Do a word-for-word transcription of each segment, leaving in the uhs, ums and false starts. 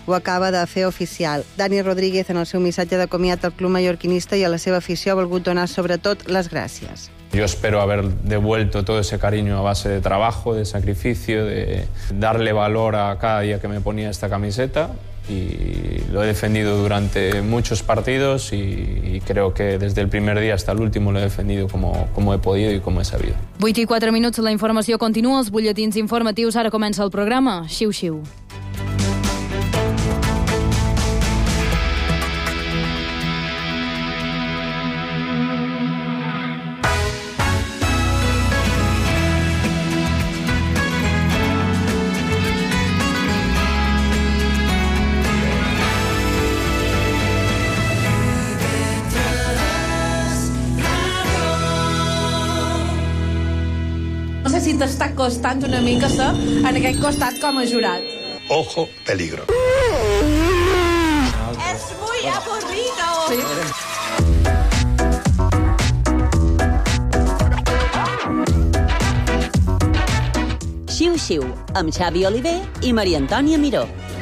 ho acaba de fer oficial. Dani Rodríguez, en el seu missatge de comiat al club mallorquinista i a la seva afició, ha volgut donar sobretot les gràcies. Yo espero haber devuelto todo ese cariño a base de trabajo, de sacrificio, de darle valor a cada día que me ponía esta camiseta, y lo he defendido durante muchos partidos y, y creo que desde el primer día hasta el último lo he defendido como, como he podido y como he sabido. vuit i quatre minuts, la informació continua, els butlletins informatius, ara comença el programa. Xiu-xiu. No sé si t'està costant una mica ser en aquest costat com a jurat. Ojo, peligro. És muy aburrido. Sí. Xiu-xiu, amb Xavi Oliver i Maria Antònia Miró.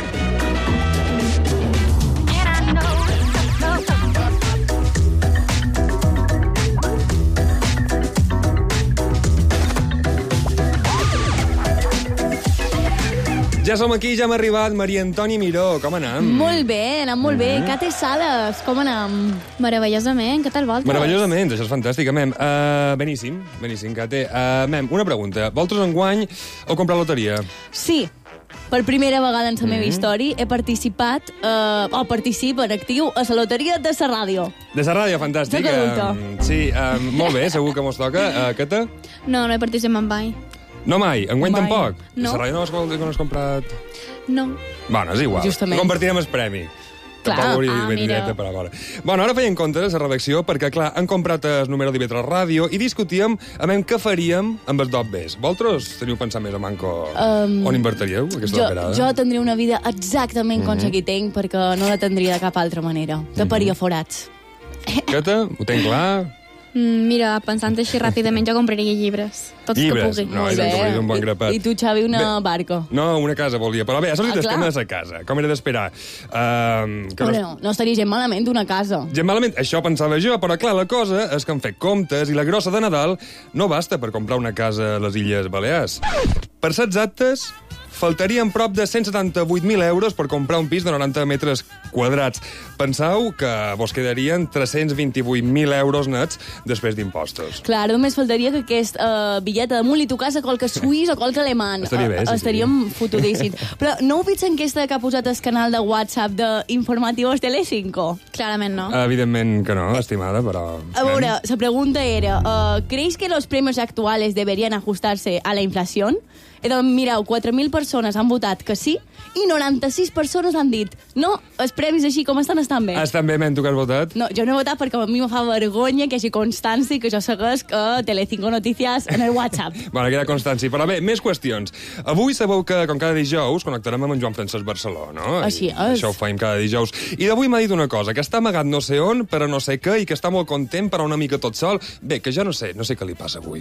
Ja som aquí, ja hem arribat. Maria Antònia Miró, com anem? Molt bé, anem molt bé. Mm. Cate Sales, com anem? Meravellosament, què tal vosaltres? Meravellosament, això és fantàstic, mem. Uh, beníssim, beníssim, Cate. Uh, mem, una pregunta. Vosaltres enguany heu comprat loteria? Sí. Per primera vegada en la meva Mm. història he participat, eh, o participo en actiu, a la loteria de la ràdio. De la ràdio, fantàstic. Joc adulta. Um, sí, um, molt bé, segur que mos toca. Uh, Cata? No, no he participat mai. No mai, enguany Mai. tampoc. No. La ràdio no has, no has comprat... No. Bueno, és igual. Justament. Compartirem el premi. Clar. Tampoc hauria Ah, ben mira. directe per ara. Bueno, ara feien compte de la redacció perquè, clar, han comprat el número d'I V tres Ràdio i discutíem a veure què faríem amb els dos Bs. Vosaltres teniu pensat més a manco Um, on invertiríeu aquesta Jo, operada? jo tindria una vida exactament com Mhm. la que tinc, perquè no la tindria de cap altra manera. Taparia Mhm. forats. Cata, ho tenc clar? Mm, mira, pensant així ràpidament, jo compraria llibres. Tots Llibres? que pugui. No, és que hauria un bon grapat. I, I tu, Xavi, una Bé. barca. No, una casa volia. Però bé, ha sortit Ah, el clar. tema de la casa. Com era d'esperar? Uh, que Bueno, no... no, no estaria gent malament una casa. Gent malament, això pensava jo, però clar, la cosa és que han fet comptes i la grossa de Nadal no basta per comprar una casa a les Illes Balears. Per ser exactes, faltarien prop de cent setanta-vuit mil euros per comprar un pis de noranta metres quadrats. Penseu que vos quedarien tres-cents vint-i-vuit mil euros nets després d'impostos. Clar, només faltaria que aquest uh, bitllet damunt li tocàs a qualque suís o qualque alemany. Estaria bé, sí, sí. Estaríem fotudíssims. Però no heu vist enquesta que ha posat el canal de WhatsApp d'Informativos Telecinco? Clarament no. Evidentment que no, estimada, però... A veure, la pregunta era, uh, ¿creéis que los premios actuales deberían ajustarse a la inflación? I doncs, mireu, quatre mil persones han votat que sí i noranta-sis persones han dit no, els premis així com estan, estan bé. Estan bé, men, tu que has votat? No, jo no he votat perquè a mi me fa vergonya que hi hagi constància que jo segueix que Telecinco Noticias en el WhatsApp. Bueno, queda constància. Però bé, més qüestions. Avui sabeu que, com cada dijous, connectarem amb en Joan Francesc Barceló, no? Així I és. això ho faim cada dijous. I d'avui m'ha dit una cosa, que està amagat no sé on, però no sé què, i que està molt content, però una mica tot sol. Bé, que jo no sé, no sé què li passa avui.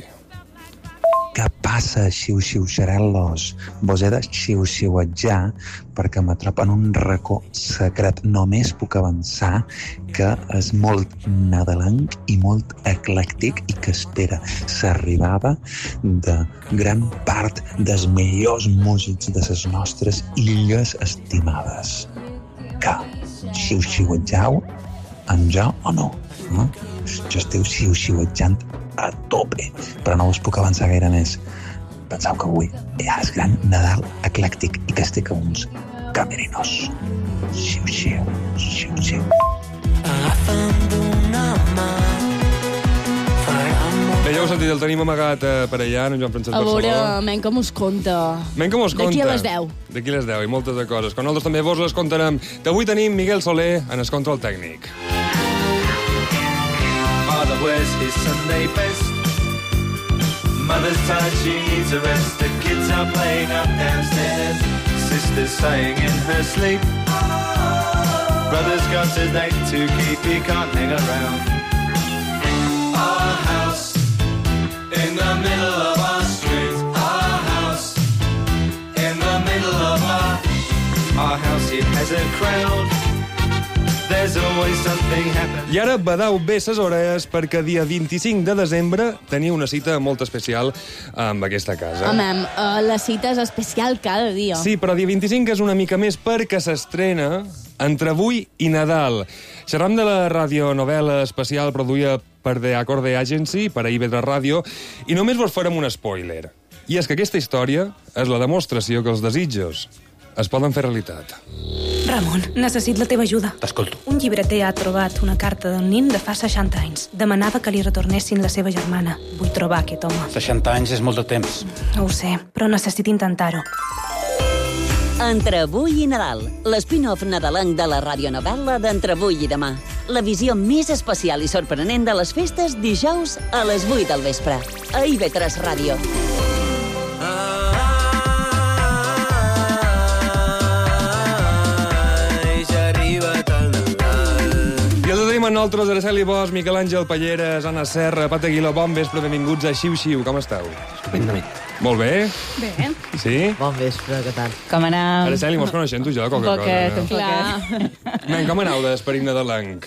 Què passa, xiu-xiu-xarel·los? Vos he de xiu-xiuetjar perquè m'atrapa en un racó secret. Només puc avançar que és molt nadalenc i molt eclèctic i que espera s'arribava de gran part dels millors músics de les nostres illes estimades. Que xiu-xiuetjau amb jo o no? no? Jo esteu xiu-xiuetjant a tope, però no us puc avançar gaire més. Penseu que avui hi ha el gran Nadal eclèctic i que estic a uns camerinos. Xiu-xiu, xiu-xiu. Bé, ja ho heu sentit, el tenim amagat eh, per allà, en Joan Francesc A Barceló. veure, men, com us conta? Men, com us conta? D'aquí a les deu. D'aquí a les deu, i moltes de coses. Que nosaltres també vos les contarem. D'avui tenim Miguel Soler en el control tècnic. Father wears his Sunday best. Mother's tired, she needs a rest. The kids are playing up downstairs. Sister's sighing in her sleep. Brother's got a date to keep, he can't hang around. Our house in the middle of our street. Our house in the middle of our... Our house it has a crowd. There's always something happening. I ara badau bé ses orelles perquè dia vint-i-cinc de desembre tenia una cita molt especial amb aquesta casa. Home, uh, la cita és especial cada dia. Sí, però dia vint-i-cinc és una mica més perquè s'estrena entre avui i Nadal. Xerram de la radionovel·la especial produïda per The Acorde Agency, per a I V tres Ràdio, i només vos farem un spoiler. I és que aquesta història és la demostració que els desitjos es poden fer realitat. Ramon, necessit la teva ajuda. T'escolto. Un llibreter ha trobat una carta d'un nin de fa seixanta anys. Demanava que li retornessin la seva germana. Vull trobar aquest home. seixanta anys és molt de temps. No ho sé, però necessito intentar-ho. Entre avui i Nadal, l'espin-off nadalenc de la radionovel·la d'Entre avui i demà. La visió més especial i sorprenent de les festes dijous a les vuit del vespre. A I V tres Ràdio. Tenim amb nosaltres Araceli Bosch, Miquel Àngel Palleres, Anna Serra, Pat Aguiló. Bon vespre, benvinguts a Xiu Xiu. Com esteu? Estupendament. Molt bé? Bé. Sí? Bon vespre, què tal? Com anem? Araceli, mos coneixem tu jo, qualque Poquet, cosa, un poquet. Men, com aneu d'esperit nadalenc?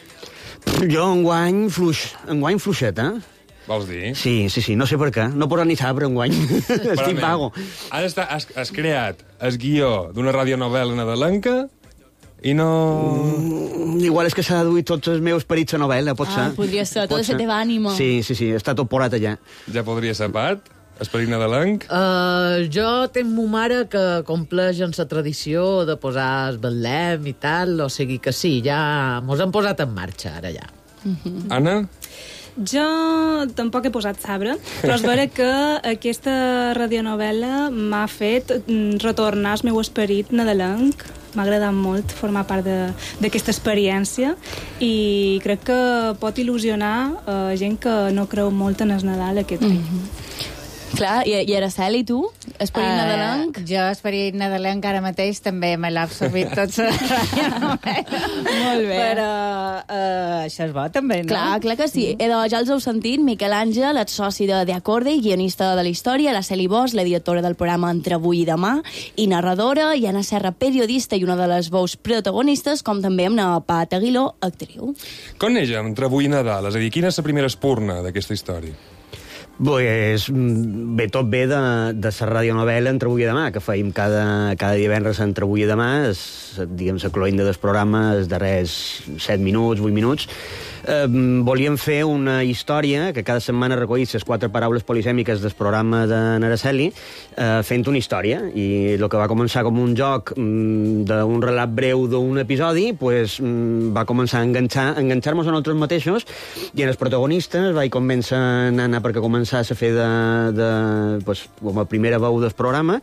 Jo enguany fluix, enguany fluixet, eh? Vols dir? Sí, sí, sí, no sé per què. No posa ni sabre enguany. Estic vago. Has, estat, has, has creat el guió d'una radionovel·la nadalenca i no... Mm, igual és que s'ha deduït tots els meus perits a novel·la, pot ser. Ah, podria ser, tota la teva ànima. Sí, sí, sí, està tot porat allà. Ja podria ser, Pat? Esperit nadalenc? Uh, jo tenc mo mare que compleix en la tradició de posar el betlem i tal, o sigui que sí, ja mos han posat en marxa, ara ja. Uh-huh. Anna? Jo tampoc he posat sabre, però és vera que aquesta radionovel·la m'ha fet retornar el meu esperit nadalenc. M'ha agradat molt formar part d'aquesta experiència i crec que pot il·lusionar uh, gent que no creu molt en el Nadal aquest any. Mm-hmm. Clar, i, i Araceli, tu? Esperit uh, nadalenc? Jo, esperit nadalenc, ara mateix també me l'ha absorbit tot la radionovel·la. Molt bé. Però uh, això és bo, també, no? Clar, clar que sí. Mm. Edo, ja els heu sentit, Miquel Àngel, el soci de The Acorde i guionista de la història, Araceli Bosch, la directora del programa Entre avui i demà, i narradora, i Anna Serra, periodista i una de les veus protagonistes, com també amb la Pat Aguiló, actriu. Com neix Entre avui i Nadal? És a dir, quina és la primera espurna d'aquesta història? Pues, bé, tot ve de, de la radionovel·la Entre avui i demà, que feim cada, cada divendres Entre avui i demà, és, diguem, la cloïnda del programa, els darrers set minuts, vuit minuts. Eh, volíem fer una història que cada setmana recollís les quatre paraules polisèmiques del programa de Araceli, eh, fent una història, i el que va començar com un joc mm, d'un relat breu d'un episodi, pues, mm, va començar a enganxar, a enganxar-nos a nosaltres mateixos, i en els protagonistes vaig convèncer Nana perquè començàs a fer de, de, pues, com a primera veu del programa,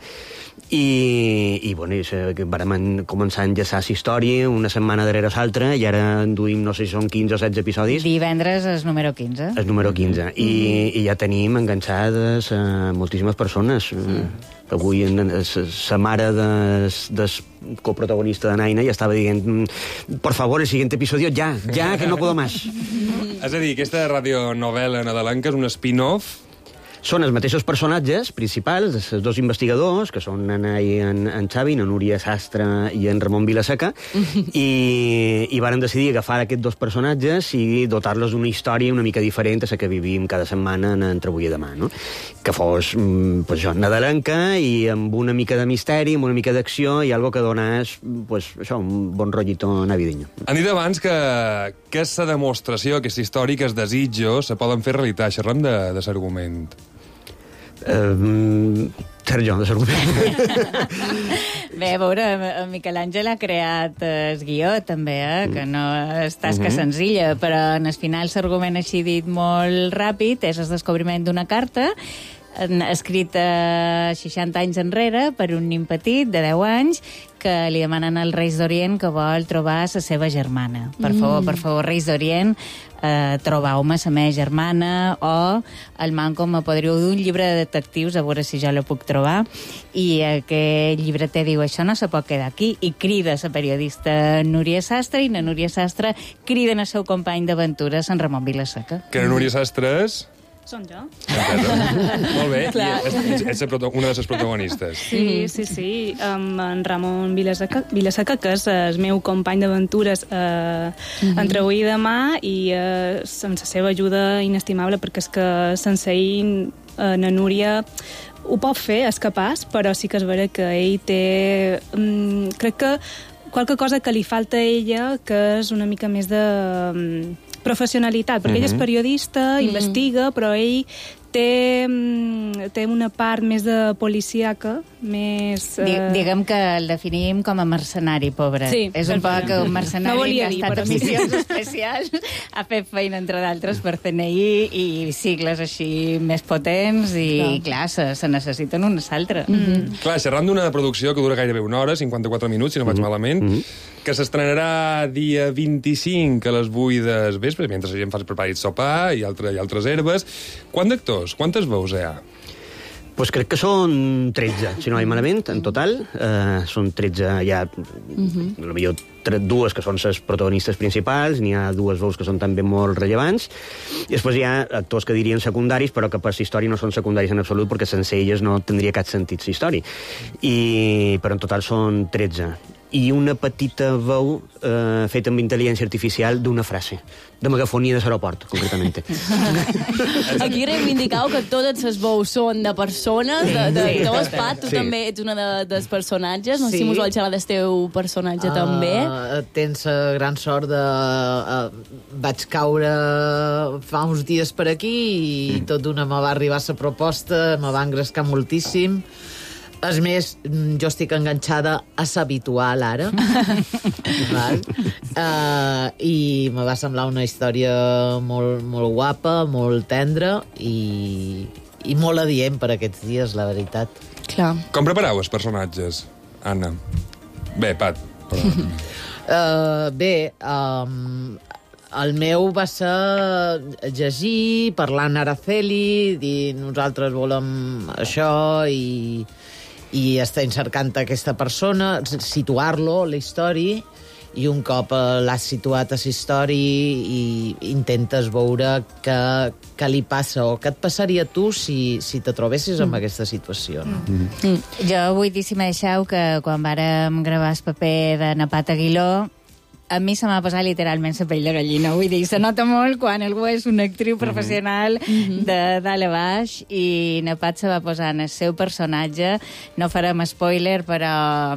i, i bueno, i vam començar a enllaçar la història una setmana darrere l'altra, i ara en duim, no sé si són quinze o setze episodis. Divendres és número quinze. És número quinze. I, mm. i ja tenim enganxades uh, moltíssimes persones. Mm. Avui la mare del de, coprotagonista de Naina ja estava dient por favor, el siguiente episodio ja, ja, que no puedo más. És a dir, aquesta radionovel·la nadalenca és un spin-off. Són els mateixos personatges principals, els dos investigadors, que són en, en, en Xavi, en Núria Sastre i en Ramon Vilaseca, i, i varen decidir agafar aquests dos personatges i dotar-los d'una història una mica diferent a la que vivim cada setmana en Entre avui i demà, no? Que fos, pues, això, nadalenca i amb una mica de misteri, amb una mica d'acció i algo que donés, pues, això, un bon rotllito navideño. Han dit abans que, que és la demostració, aquesta història, que els desitjos se poden fer realitat. Xerrem de, de l'argument. Uh, Sergio, de l'argument. Bé, a veure, en Miquel Àngel ha creat el guió, també, eh? Que no és tasca uh-huh. senzilla, però en el final l'argument així dit molt ràpid és el descobriment d'una carta escrita seixanta anys enrere per un nin petit de deu anys que li demanen als Reis d'Orient que vol trobar la seva germana. Per mm. favor, per favor, Reis d'Orient, eh, trobeu-me la meva germana, o el manco me podríeu d'un llibre de detectius a veure si jo la puc trobar. I aquest llibreter diu, això no se pot quedar aquí, i crida la periodista Núria Sastre, i la Núria Sastre crida el seu company d'aventures, en Ramon Vilaseca. Que la Núria Sastre és... Són jo. Molt bé, i ets, ets una de les protagonistes. Sí, sí, sí. Um, en Ramon Vilaseca, Vilaseca, que és el meu company d'aventures eh, mm-hmm. entre avui i demà, i eh, amb la seva ajuda inestimable, perquè és que sense ell, eh, na Núria ho pot fer, és capaç, però sí que és vera que ell té... Um, crec que qualque cosa que li falta a ella, que és una mica més de... Um, professionalitat, perquè mm-hmm. ell és periodista, mm-hmm. investiga, però ell té, té una part més de policíaca, més... Uh... Diguem que el definim com a mercenari, pobre. Sí, és un poc un mercenari no que ha dir, estat en sí. missions especials, ha fet feina, entre d'altres, per C N I i sigles així més potents, i, clar, clar se, se necessiten unes altres. Mm-hmm. Clar, xerrant d'una producció que dura gairebé una hora, cinquanta-quatre minuts, si no vaig mm-hmm. malament, mm-hmm. que s'estrenarà dia vint-i-cinc a les vuit del vespre, mentre la gent fa el preparat sopar i, altre, i altres herbes. Quant d'actors? Quantes veus hi ha? Pues crec que són tretze, si no hi malament, en total. Uh, són tretze, hi ha mm-hmm. potser dues que són les protagonistes principals, n'hi ha dues veus que són també molt rellevants, i després hi ha actors que dirien secundaris, però que per la història no són secundaris en absolut, perquè sense elles no tindria cap sentit la història. I, però en total són tretze. I una petita veu eh, feta amb intel·ligència artificial d'una frase, de megafonia de l'aeroport, concretament. Aquí reivindicau que totes les veus són de persones, de, de, Sí, de totes. Pat, tu Sí. també ets una de, dels personatges, no sé Sí. si mos vol xerrar del teu personatge Uh, també. Tens la gran sort de... Uh, vaig caure fa uns dies per aquí i tot d'una me va arribar la proposta, me va engrescar moltíssim. És més, jo estic enganxada a l'habitual ara. Val? Uh, I me va semblar una història molt, molt guapa, molt tendra i, i molt adient per aquests dies, la veritat. Clar. Com prepareu els personatges, Anna? Bé, Pat. Però... Uh, bé, um, el meu va ser llegir, parlar amb Araceli, dir nosaltres volem això i, i estem cercant aquesta persona, situar-lo, la història, i un cop l'has situat a la història i intentes veure què, què li passa o què et passaria a tu si, si te trobessis en mm. aquesta situació. No? Mm. Mm. Jo vull dir, si me deixeu, que quan vàrem gravar el paper de Napat Aguiló, a mi se m'ha posat literalment la pell de gallina. Vull dir, se nota molt quan algú és una actriu professional mm-hmm. de dalt a baix, i Napat se va posar en el seu personatge. No farem spoiler, però...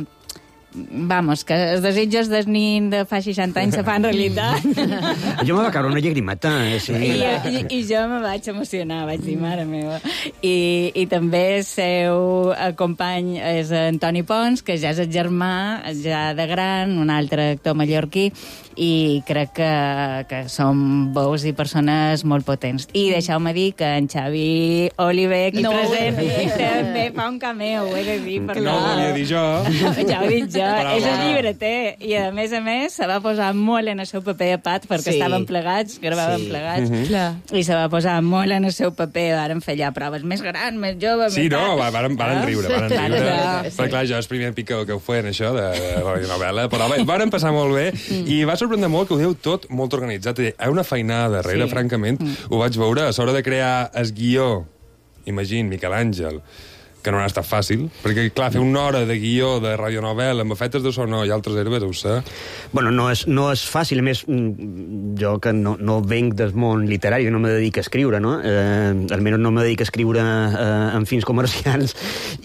Vamos, que els desitjos del nin de fa seixanta anys se fan realitat. Jo me va caure una llagrimata. Eh, sí. I, i, I jo me vaig emocionar, vaig dir, mare meva. I, i també el seu company és Antoni Pons, que ja és el germà, ja de gran, un altre actor mallorquí, i crec que, que són veus i persones molt potents. I deixeu-me dir que en Xavi Oliver, aquí no, present, també fa un cameo, ho he de dir. Que no ho volia dir jo. Ja ho he dit jo. Però, és el però... llibreter. I, a més a més, se va posar molt en el seu paper de Pat, perquè Sí. estaven plegats, gravaven Sí. plegats, Mhm. i se va posar molt en el seu paper. Varen fer allà proves més grans, més joves, Sí, més no, tal. va- varen, varen Ah, riure, varen sí. riure. Clar, Però clar, jo és el primer pic que, que ho feien, això, de, de radionovel·la, però bé, varen passar molt bé, i va sorprendre molt que ho diu tot molt organitzat. Hi ha una feinada darrere, Sí. francament, ho vaig veure, a l'hora de crear el guió, imagina, Miquel Àngel, que no ha estat fàcil, perquè, clar, fer una hora de guió de radionovel·la amb efectes de sonor i altres herbes, ho sé. Bueno, no és, no és fàcil, a més, mm, jo que no, no venc del món literari, no me dedico a escriure, no? Eh, almenys no me dedico a escriure eh, amb fins comercials,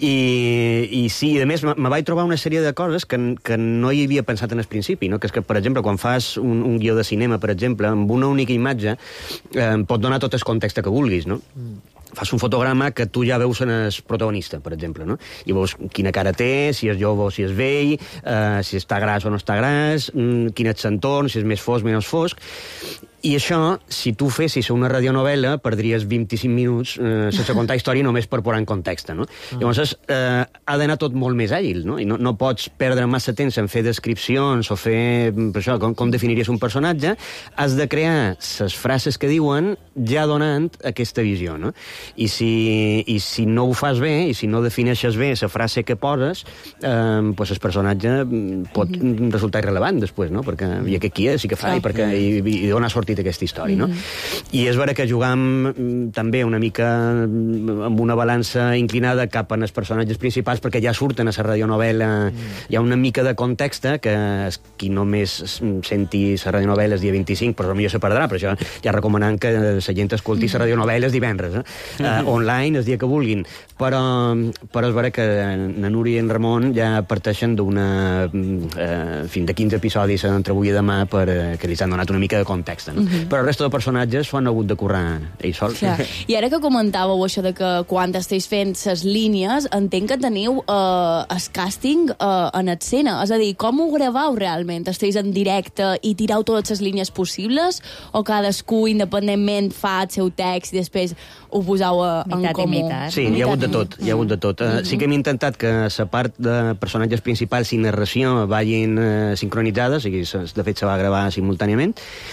i, i sí, a més, me vaig trobar una sèrie de coses que, que no hi havia pensat en el principi, no? Que és que, per exemple, quan fas un, un guió de cinema, per exemple, amb una única imatge, eh, pot donar tot el context que vulguis, no? Mm. Fas un fotograma que tu ja veus en el protagonista, per exemple, no? I veus quina cara té, si és jove o si és vell, eh, si està gras o no està gras, mm, quin és l'entorn, si és més fosc o menys fosc. I això, si tu fessis una radionovel·la, perdries vint-i-cinc minuts eh, sense contar història només per posar en context, no? Mm. Llavors, eh, ha d'anar tot molt més àgil, no? I no, no pots perdre massa temps en fer descripcions o fer, per això, com, com definiries un personatge. Has de crear les frases que diuen ja donant aquesta visió, no? I si, i si no ho fas bé, i si no defineixes bé la frase que poses, eh, pues el personatge pot mm-hmm. resultar irrellevant després, no? Perquè i que qui és i què fa, i, perquè, i, i d'on ha sortit bonita aquesta història, no? Mm-hmm. I és vera que jugam també una mica amb una balança inclinada cap a els personatges principals, perquè ja surten a la radionovel·la, mm. hi ha una mica de context que qui només senti la radionovel·la el dia vint-i-cinc, però potser se perdrà, per això ja recomanant que la gent escolti la radionovel·la divendres, eh? uh, online, el dia que vulguin. Però, però és vera que na Núria i en Ramon ja parteixen d'una eh, fins de quinze episodis entre avui i demà per, eh, que li han donat una mica de context, no? Uh-huh. Però el resta de personatges s'ho han hagut de currar ells sols. Clar. I ara que comentàveu això de que quan esteu fent les línies, entenc que teniu eh, el càsting eh, en escena, és a dir, com ho gravau realment? Esteu en directe i tirau totes les línies possibles o cadascú independentment fa el seu text i després ho posau a, en comú? Sí, hi ha hagut de tot, hi ha hagut de tot. Uh, sí que hem intentat que la part de personatges principals i narració vagin uh, sincronitzades, o sigui, de fet se va gravar simultàniament,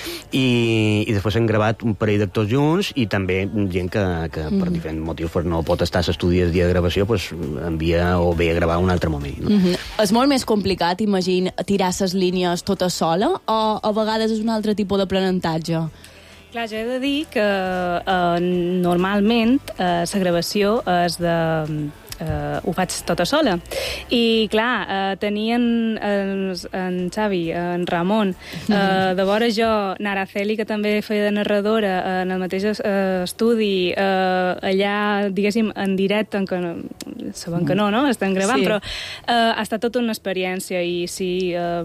i, i després hem gravat un parell d'actors junts i també gent que, que mm. per diferents motius pues, no pot estar a l'estudi el dia de gravació, pues, envia o ve a gravar un altre moment. No? Mm -hmm. És molt més complicat, imagino, tirar les línies tota sola o a vegades és un altre tipus d'aprenentatge? Clar, jo he de dir que eh, normalment eh, la gravació és de... Uh, ho faig tota sola. I, clar, uh, tenien en, en Xavi, en Ramon, uh, de vora jo, Naraceli, que també feia de narradora, uh, en el mateix uh, estudi, uh, allà, diguéssim, en directe, en que no, saben que no, no? Estan gravant, sí. Però uh, ha estat tota una experiència i sí, uh,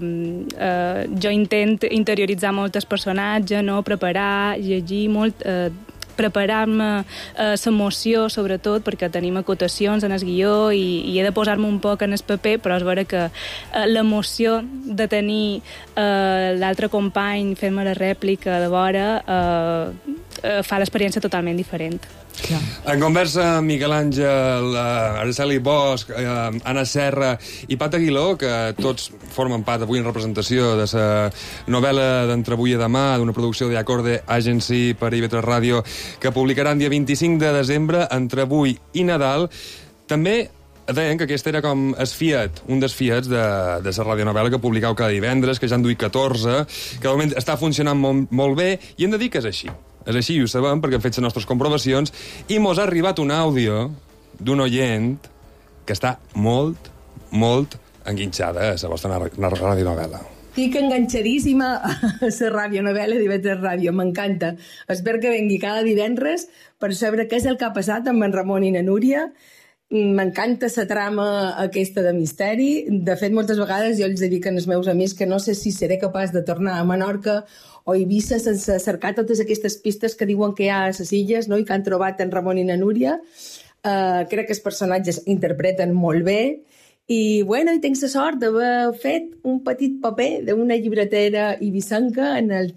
uh, jo intent interioritzar molt el personatge, no? Preparar, llegir molt... Uh, preparar-me eh, l'emoció, sobretot, perquè tenim acotacions en el guió i, i he de posar-me un poc en el paper, però és vera que eh, l'emoció de tenir eh, l'altre company fent-me la rèplica de vora eh, eh, fa l'experiència totalment diferent. Clar. En conversa Miguel Àngel, uh, Araceli Bosch, uh, Anna Serra i Pat Aguiló, que tots formen part avui en representació de la novel·la d'Entre avui i demà, d'una producció d'Acorde Agency per I V tres Ràdio, que publicaran dia vint-i-cinc de desembre, Entre avui i Nadal. També deien que aquest era com es Fiat, un dels Fiats de, de la radionovel·la que publicau cada divendres, que ja en duia catorze, que de moment està funcionant molt, molt bé, i hem de dir que és així. És així, i ho sabem, perquè hem fet les nostres comprovacions, i mos ha arribat un àudio d'un oient que està molt, molt enguinxada a la vostra radionovel·la. Estic enganxadíssima a la radionovel·la d'I V tres Ràdio, m'encanta. Espero que vengui cada divendres per saber què és el que ha passat amb en Ramon i na Núria. M'encanta la trama aquesta de misteri. De fet, moltes vegades jo els dic als meus amics que no sé si seré capaç de tornar a Menorca o Eivissa sense cercar totes aquestes pistes que diuen que hi ha a les illes, no? I que han trobat en Ramon i na Núria. Uh, crec que els personatges interpreten molt bé i, bueno, i tinc la sort d'haver fet un petit paper d'una llibretera ibicenca en el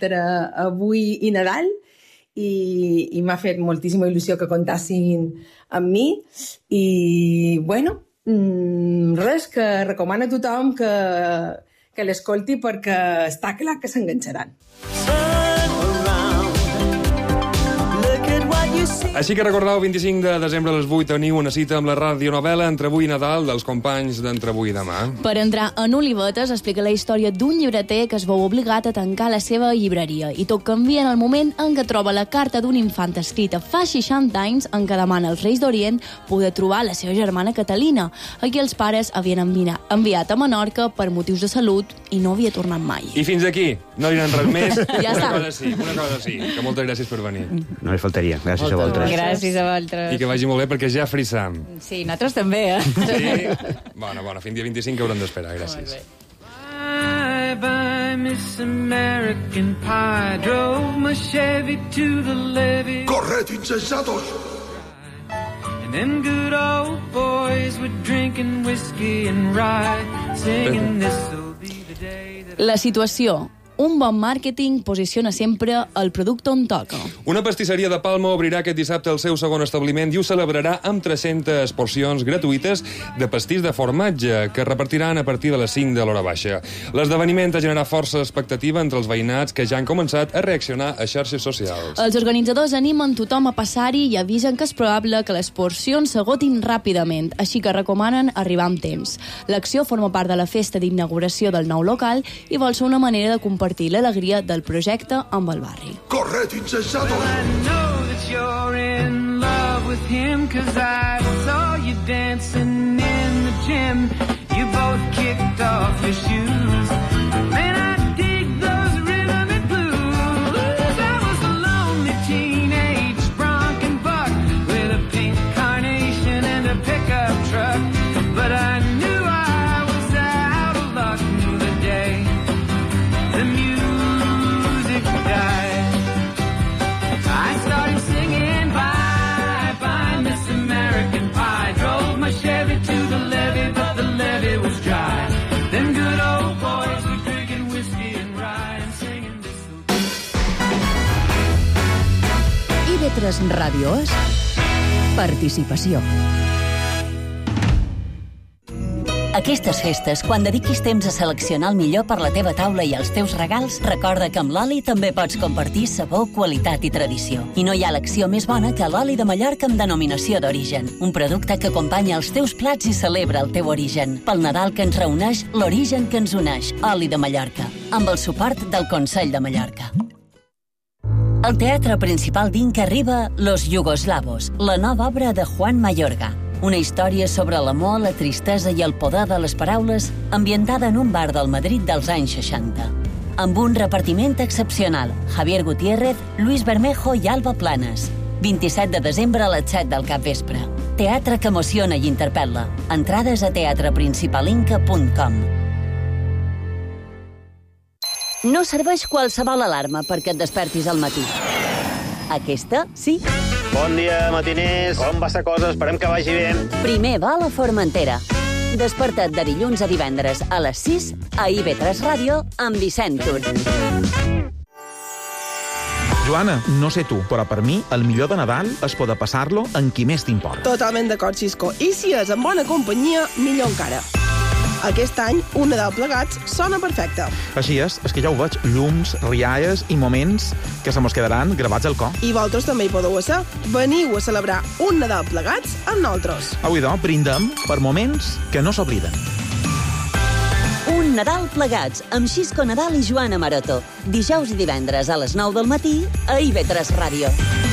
Avui i Nadal i, i m'ha fet moltíssima il·lusió que comptassin amb mi i, bueno, mm, res, que recomano a tothom que, que l'escolti perquè està clar que s'enganxaran. Així que recordeu, vint-i-cinc de desembre a les vuit teniu una cita amb la radionovel·la Entre avui i Nadal dels companys d'Entre avui i demà. Per entrar en Olivetes explica la història d'un llibreter que es veu obligat a tancar la seva llibreria i tot canvia en el moment en què troba la carta d'un infant escrita fa seixanta anys en què demana als Reis d'Orient poder trobar la seva germana Catalina, a qui els pares havien enviat a Menorca per motius de salut i no havia tornat mai. I fins aquí, no diran res més. Ja una està. cosa sí, una cosa sí, que moltes gràcies per venir. No li faltaria, gràcies Moltes a vosaltres. Gràcies a vosaltres. I que vagi molt bé perquè ja frissam. Sí, nosaltres també, eh? Sí? Bona, bona, fins dia vint-i-cinc que haurem d'esperar, gràcies. Bye bye, Miss American Pie. Drove my Chevy to the levee. Corred, insensatos! And them good old boys were drinking whiskey and rye, singing this'll be the day that... La situació. Un bon màrqueting posiciona sempre el producte on toca. Una pastisseria de Palma obrirà aquest dissabte el seu segon establiment i ho celebrarà amb tres-centes porcions gratuïtes de pastís de formatge que repartiran a partir de les cinc de l'hora baixa. L'esdeveniment ha generat força expectativa entre els veïnats que ja han començat a reaccionar a xarxes socials. Els organitzadors animen tothom a passar-hi i avisen que és probable que les porcions s'agotin ràpidament, així que recomanen arribar amb temps. L'acció forma part de la festa d'inauguració del nou local i vol ser una manera de compartir compartir l'alegria del projecte amb el barri. Corred, incessador! I know that you're in love with him, cause I saw you dancing in the gym. You both kicked off your shoes. Man, I dig those rhythm and blues. I was a lonely teenage bronc and buck with a pink carnation and a pickup truck. But I knew I was out of luck the day the music died. I started singing bye, bye, Miss American Pie. Drove my Chevy to the levee, but the levee was dry. Them good old boys were drinking whiskey and rye and singing this. I V tres Ràdio és participació. Aquestes festes, quan dediquis temps a seleccionar el millor per la teva taula i els teus regals, recorda que amb l'oli també pots compartir sabor, qualitat i tradició. I no hi ha elecció més bona que l'oli de Mallorca amb denominació d'origen. Un producte que acompanya els teus plats i celebra el teu origen. Pel Nadal que ens reuneix, l'origen que ens uneix. Oli de Mallorca. Amb el suport del Consell de Mallorca. Al Teatre Principal d'Inc arriba Los Yugoslavos, la nova obra de Juan Mayorga. Una història sobre l'amor, la tristesa i el poder de les paraules ambientada en un bar del Madrid dels anys seixanta. Amb un repartiment excepcional, Javier Gutiérrez, Luis Bermejo i Alba Planes. vint-i-set de desembre a les set del capvespre. Teatre que emociona i interpel·la. Entrades a teatre principal inca punt com. No serveix qualsevol alarma perquè et despertis al matí. Aquesta, sí. Bon dia, matiners. Com va la cosa? Esperem que vagi bé. Primer va a la Formentera. Desperta't de dilluns a divendres a les sis a I V tres Ràdio amb Vicent Tur. Joana, no sé tu, però per mi el millor de Nadal és poder passar-lo amb qui més t'importa. Totalment d'acord, Xisco. I si és en bona companyia, millor encara. Aquest any, un Nadal plegats sona perfecte. Així és, és que ja ho veig, llums, rialles i moments que se mos quedaran gravats al cor. I vosaltres també hi podeu ser. Veniu a celebrar un Nadal plegats amb nosaltres. Avui, doncs, brindem per moments que no s'obliden. Un Nadal plegats amb Xisco Nadal i Joana Maroto. Dijous i divendres a les nou del matí a I V tres Ràdio.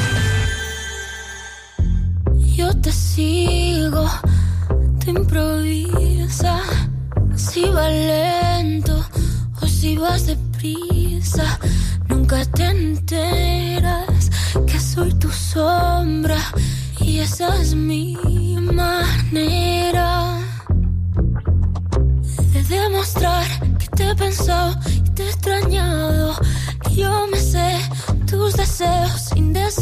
Yo te sigo, te improvisa. Si va lento o si vas deprisa, nunca te enteras que soy tu sombra y esa es mi manera de demostrar que te he pensado y te he extrañado. Yo me sé tus deseos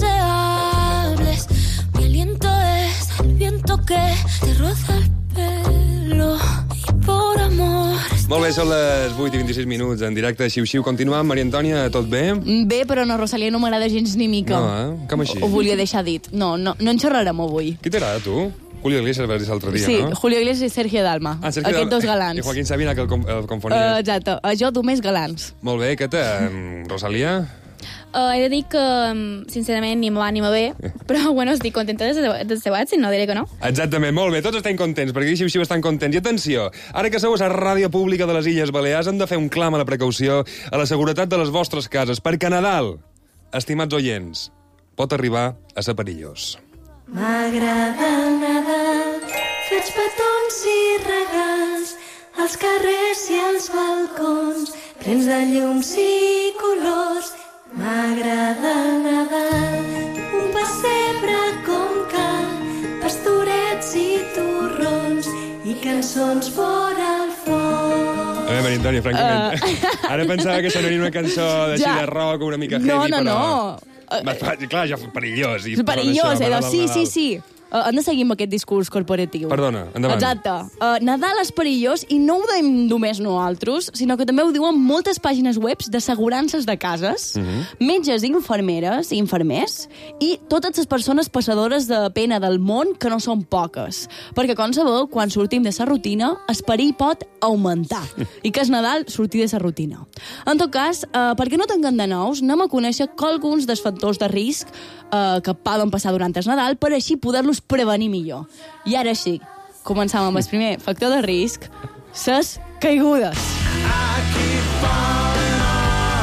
indeseables. Mi aliento es el viento que te roza el pelo. Por amor. Molt bé, són les vuit i vint-i-sis minuts en directe de Xiu-Xiu. Continuem. Maria Antònia, tot bé? Bé, però no, Rosalia, no m'agrada gens ni mica. No, eh? Com així? Ho volia deixar dit. No, no, no en xerrarem avui. Qui t'agrada, tu? Julio Iglesias vas dir l'altre dia, sí, no? Sí, Julio Iglesias i Sergio Dalma. Ah, Sergio Aquests Dalma. dos galants. I Joaquín Sabina, que el, com el confonia. Uh, exacte. Uh, jo només galants. Molt bé, què te... Rosalia? Uh, he de dir que, sincerament, ni me va ni me ve, però, bueno, estic contenta dels de debats i no diré que no. Exactament, molt bé, tots estem contents, perquè aquí Xiu-Xiu estan contents. I atenció, ara que sou a la ràdio pública de les Illes Balears, hem de fer un clam a la precaució, a la seguretat de les vostres cases, perquè Nadal, estimats oients, pot arribar a ser perillós. M'agrada el Nadal, faig petons i regals, als carrers i als balcons, plens de llums i colors. M'agrada el Nadal, un pessebre com cal, pastorets i torrons i cançons fora al foc. A veure, Maria Antònia, francament, uh... ara pensava que sonaria una cançó de ja. de rock, una mica heavy, no, no, però... No, no. Uh, clar, ja perillós. I perillós, això, eh? Sí, sí, sí. Uh, hem de seguir amb aquest discurs corporatiu. Perdona, endavant. Exacte. Uh, Nadal és perillós i no ho diem només nosaltres, sinó que també ho diuen moltes pàgines web d'assegurances de cases, uh -huh. metges i infermeres i infermers, i totes les persones passadores de pena del món, que no són poques. Perquè, com sabeu, quan sortim de la rutina, el perill pot augmentar. I que és Nadal sortir de la rutina. En tot cas, uh, perquè no tanquem de nous, anem a conèixer alguns dels factors de risc uh, que poden passar durant el Nadal, per així poder-los prevenir millor. I ara sí, començam amb el primer factor de risc, ses caigudes.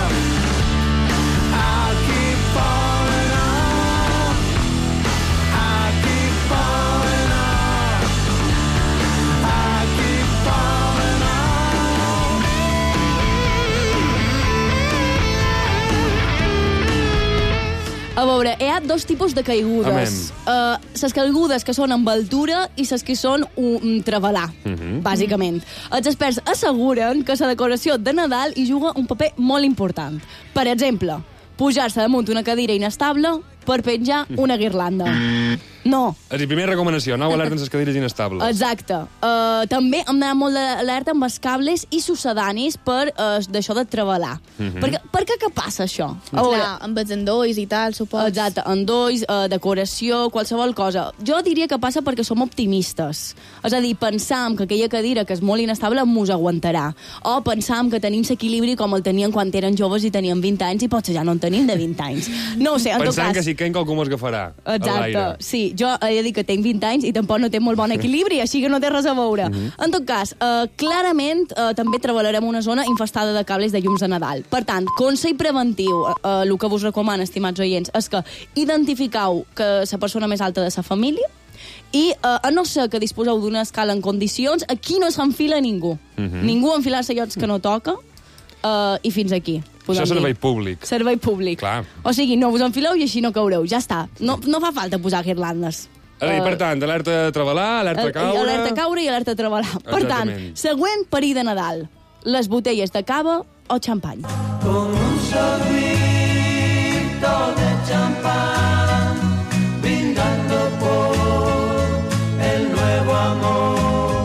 A veure, hi ha dos tipus de caigudes. Uh, les caigudes que són amb altura i les que són un treballar, uh-huh. bàsicament. Els experts asseguren que la decoració de Nadal hi juga un paper molt important. Per exemple, pujar-se damunt una cadira inestable per penjar una guirlanda. No. És la primera recomanació, no alerta amb les cadires inestables. Exacte. Uh, també hem d'anar molt d'alerta amb els cables i sucedanis per uh, d'això de treballar. Uh-huh. Per, per què què passa això? A veure, clar, amb els endolls i tal, suposo. Exacte, endolls, uh, decoració, qualsevol cosa. Jo diria que passa perquè som optimistes. És a dir, pensam que aquella cadira que és molt inestable mos aguantarà. O pensam que tenim l'equilibri com el tenien quan eren joves i tenien vint anys i potser ja no en tenim de vint anys. No ho sé, en tot cas... Pensant que si caiem qualcú mos agafarà. Exacte, sí. Jo he de dir que tinc vint anys i tampoc no té molt bon equilibri, així que no té res a veure. Uh-huh. En tot cas, eh, clarament eh, també treballarem una zona infestada de cables de llums de Nadal. Per tant, consell preventiu, eh, el que vos recomano, estimats oients, és que identifiqueu que la persona més alta de la família i, eh, a no ser que disposeu d'una escala en condicions, aquí no s'enfila ningú. Uh-huh. Ningú enfilar-se a llocs que no toca eh, i fins aquí. Això és servei públic. Servei públic. Clar. O sigui, no us enfileu i així no caureu. Ja està. No, no fa falta posar guirlandes. A dir, per tant, alerta a treballar, alerta a caure... Alerta a caure i alerta a treballar. Per tant, següent perill de Nadal. Les botelles de cava o xampany. Con un sorbito de champán, brindando por el nuevo amor.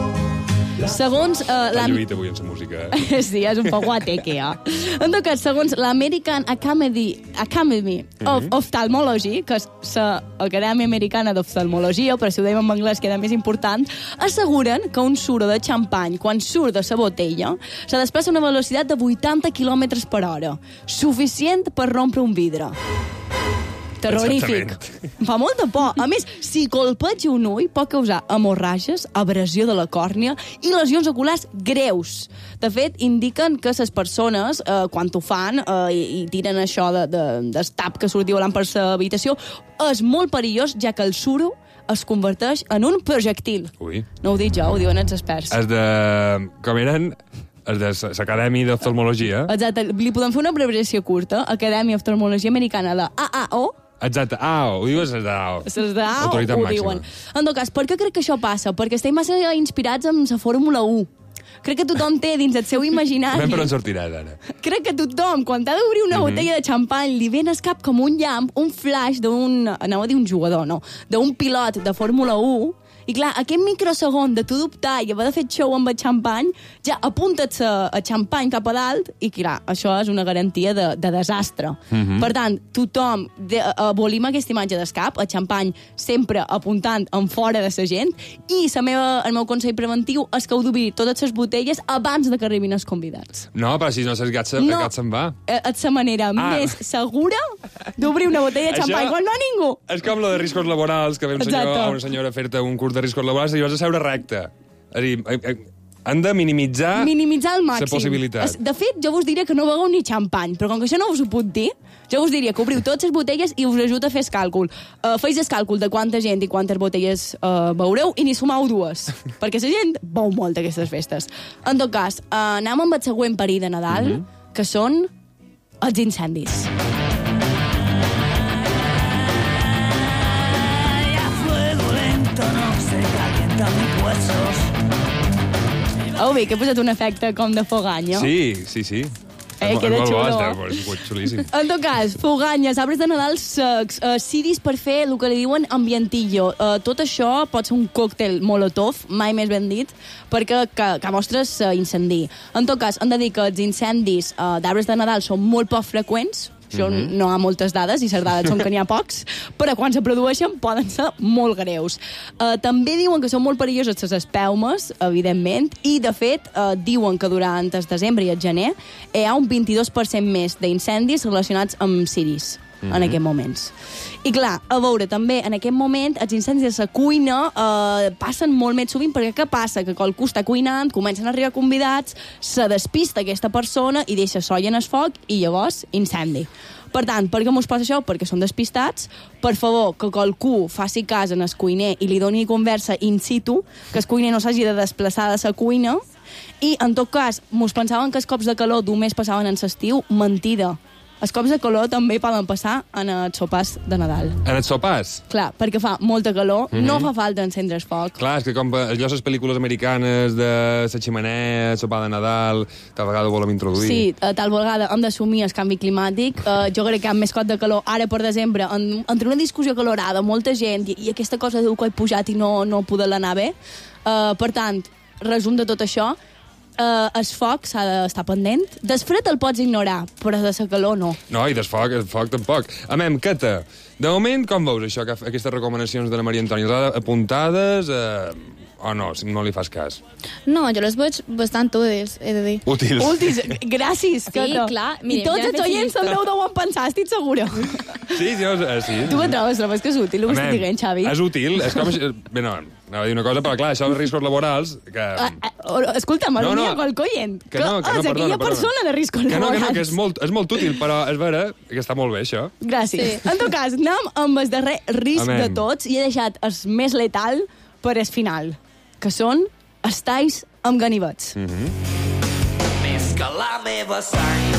Segons... Uh, la lluita avui en la música. Eh? Sí, és un poc guateque, ja. En tot cas, segons l'American Academy, Academy of mm-hmm. Ophthalmology, que és l'Acadèmia Americana d'Oftalmologia, però si ho dèiem en anglès queda més important, asseguren que un suro de xampany, quan surt de la botella, se desplaça a una velocitat de vuitanta quilòmetres per hora, suficient per rompre un vidre. Terrorífic. Fa molta por. A més, si colpeja un ull, pot causar hemorràgies, abrasió de la còrnia i lesions oculars greus. De fet, indiquen que les persones, eh, quan ho fan eh, i, i tiren això de, de, d'estap que surt volant per l'habitació, és molt perillós, ja que el suro es converteix en un projectil. Ui. No ho dic jo, ho diuen els experts. És de... Com eren... És de l'Acadèmia d'Oftalmologia. Exacte. Li podem fer una abreviació curta. Acadèmia d'Oftalmologia Americana, la A A O. Exacte, A O, ho dius és d'A O. És d'A O, ho diuen. En tot cas, per què crec que això passa? Perquè estem massa inspirats en la Fórmula u. Crec que tothom té dins el seu imaginari... Ben per on sortiràs, ara. Crec que tothom, quan t'ha d'obrir una mm-hmm. botella de xampany, li ven al cap com un llamp, un flash d'un... Anava a dir un jugador, no. D'un pilot de Fórmula u. I clar, aquest microsegon de tu dubtar i haver de fer show amb el xampany, ja apunta't el xampany cap a dalt i clar, això és una garantia de, de desastre. Mm-hmm. Per tant, tothom de, abolim aquesta imatge d'escap, el xampany sempre apuntant en fora de la gent i la meva, el meu consell preventiu és que heu d'obrir totes les botelles abans de que arribin els convidats. No, però si no el gat, se, no, gat se'n va. És la manera ah. més segura d'obrir una botella de xampany quan no hi ha ningú. És com lo de riscos laborals, que ve un senyor, a una senyora a fer-te un curs de riscos laborals i vas a seure recte. És a dir, han de minimitzar, minimitzar al màxim. La possibilitat. De fet, jo vos diria que no begueu ni xampany, però com que això no us ho puc dir, jo us diria que obriu totes les botelles i us ajuda a fer el càlcul. Uh, feis el càlcul de quanta gent i quantes botelles uh, beureu i n'hi sumau dues, perquè la gent beu molt aquestes festes. En tot cas, uh, anem amb el següent perill de Nadal, mm-hmm. que són els incendis. Oh, bé, que he posat un efecte com de foganya. Sí, sí, sí. Eh, queda xulo. És xulíssim. En tot cas, foganyes, arbres de Nadal secs, uh, ciris per fer el que li diuen ambientillo. Uh, tot això pot ser un còctel molotov, mai més ben dit, perquè que, que vostres uh, incendí. En tot cas, hem de dir que els incendis uh, d'arbres de Nadal són molt poc freqüents, això mm-hmm. no hi ha moltes dades, i les dades són que n'hi ha pocs, però quan se produeixen poden ser molt greus. Uh, també diuen que són molt perilloses les espelmes, evidentment, i, de fet, uh, diuen que durant el desembre i el gener hi ha un vint-i-dos per cent més d'incendis relacionats amb ciris. Mm-hmm. En aquests moments. I clar, a veure, també, en aquest moment, els incendis de la cuina eh, passen molt més sovint, perquè què passa? Que qualcú està cuinant, comencen a arribar convidats, se despista aquesta persona i deixa solla en el foc i llavors incendi. Per tant, per què mos passa això? Perquè són despistats. Per favor, que qualcú faci cas en el cuiner i li doni conversa in situ, que el cuiner no s'hagi de desplaçar de la cuina. I, en tot cas, mos pensaven que els cops de calor només passaven en l'estiu. Mentida. els cops de calor també poden passar en els sopars de Nadal. En els sopars? Clar, perquè fa molta calor, Mhm. no fa falta encendre el foc. Clar, és que com allò les pel·lícules americanes de la ximenea, sopar de Nadal, tal vegada ho volem introduir. Sí, eh, tal vegada hem d'assumir el canvi climàtic. Eh, jo crec que hi ha més cot de calor ara per desembre, en, entre una discussió calorada, molta gent, i, i aquesta cosa diu que he pujat i no, no poder anar bé. Eh, per tant, resum de tot això, Uh, el foc s'ha d'estar pendent. Del fred el pots ignorar, però de la calor no. No, i del foc, el foc tampoc. Amem, Cata, de moment, com veus això, que aquestes recomanacions de la Maria Antònia? Les ha apuntades eh, o no, si no li fas cas? No, jo les veig bastant útils, he de dir. Útils. Útils, gràcies, Sí, Cata. clar. I Mira, tots ja els faig oients llista. també ho deuen pensar, estic segura. Sí, sí, eh, sí. Tu què trobes? Trobes que és útil, el que estic Amem, dient, Xavi? és útil, és com... Bé, no, anava a dir una cosa, però clar, això dels riscos laborals... Que... Ah, ah, escolta, No, no. m'alunia qualque oient. Que no, que no, és perdona, aquella perdona. persona de riscos Que no, que laborals. no, que és molt, és molt útil, però és vera que està molt bé, això. Gràcies. Sí. En tot cas, anem amb el darrer risc Amén. de tots i he deixat el més letal per el final, que són els talls amb ganivets. Mm -hmm. Més que la meva sang,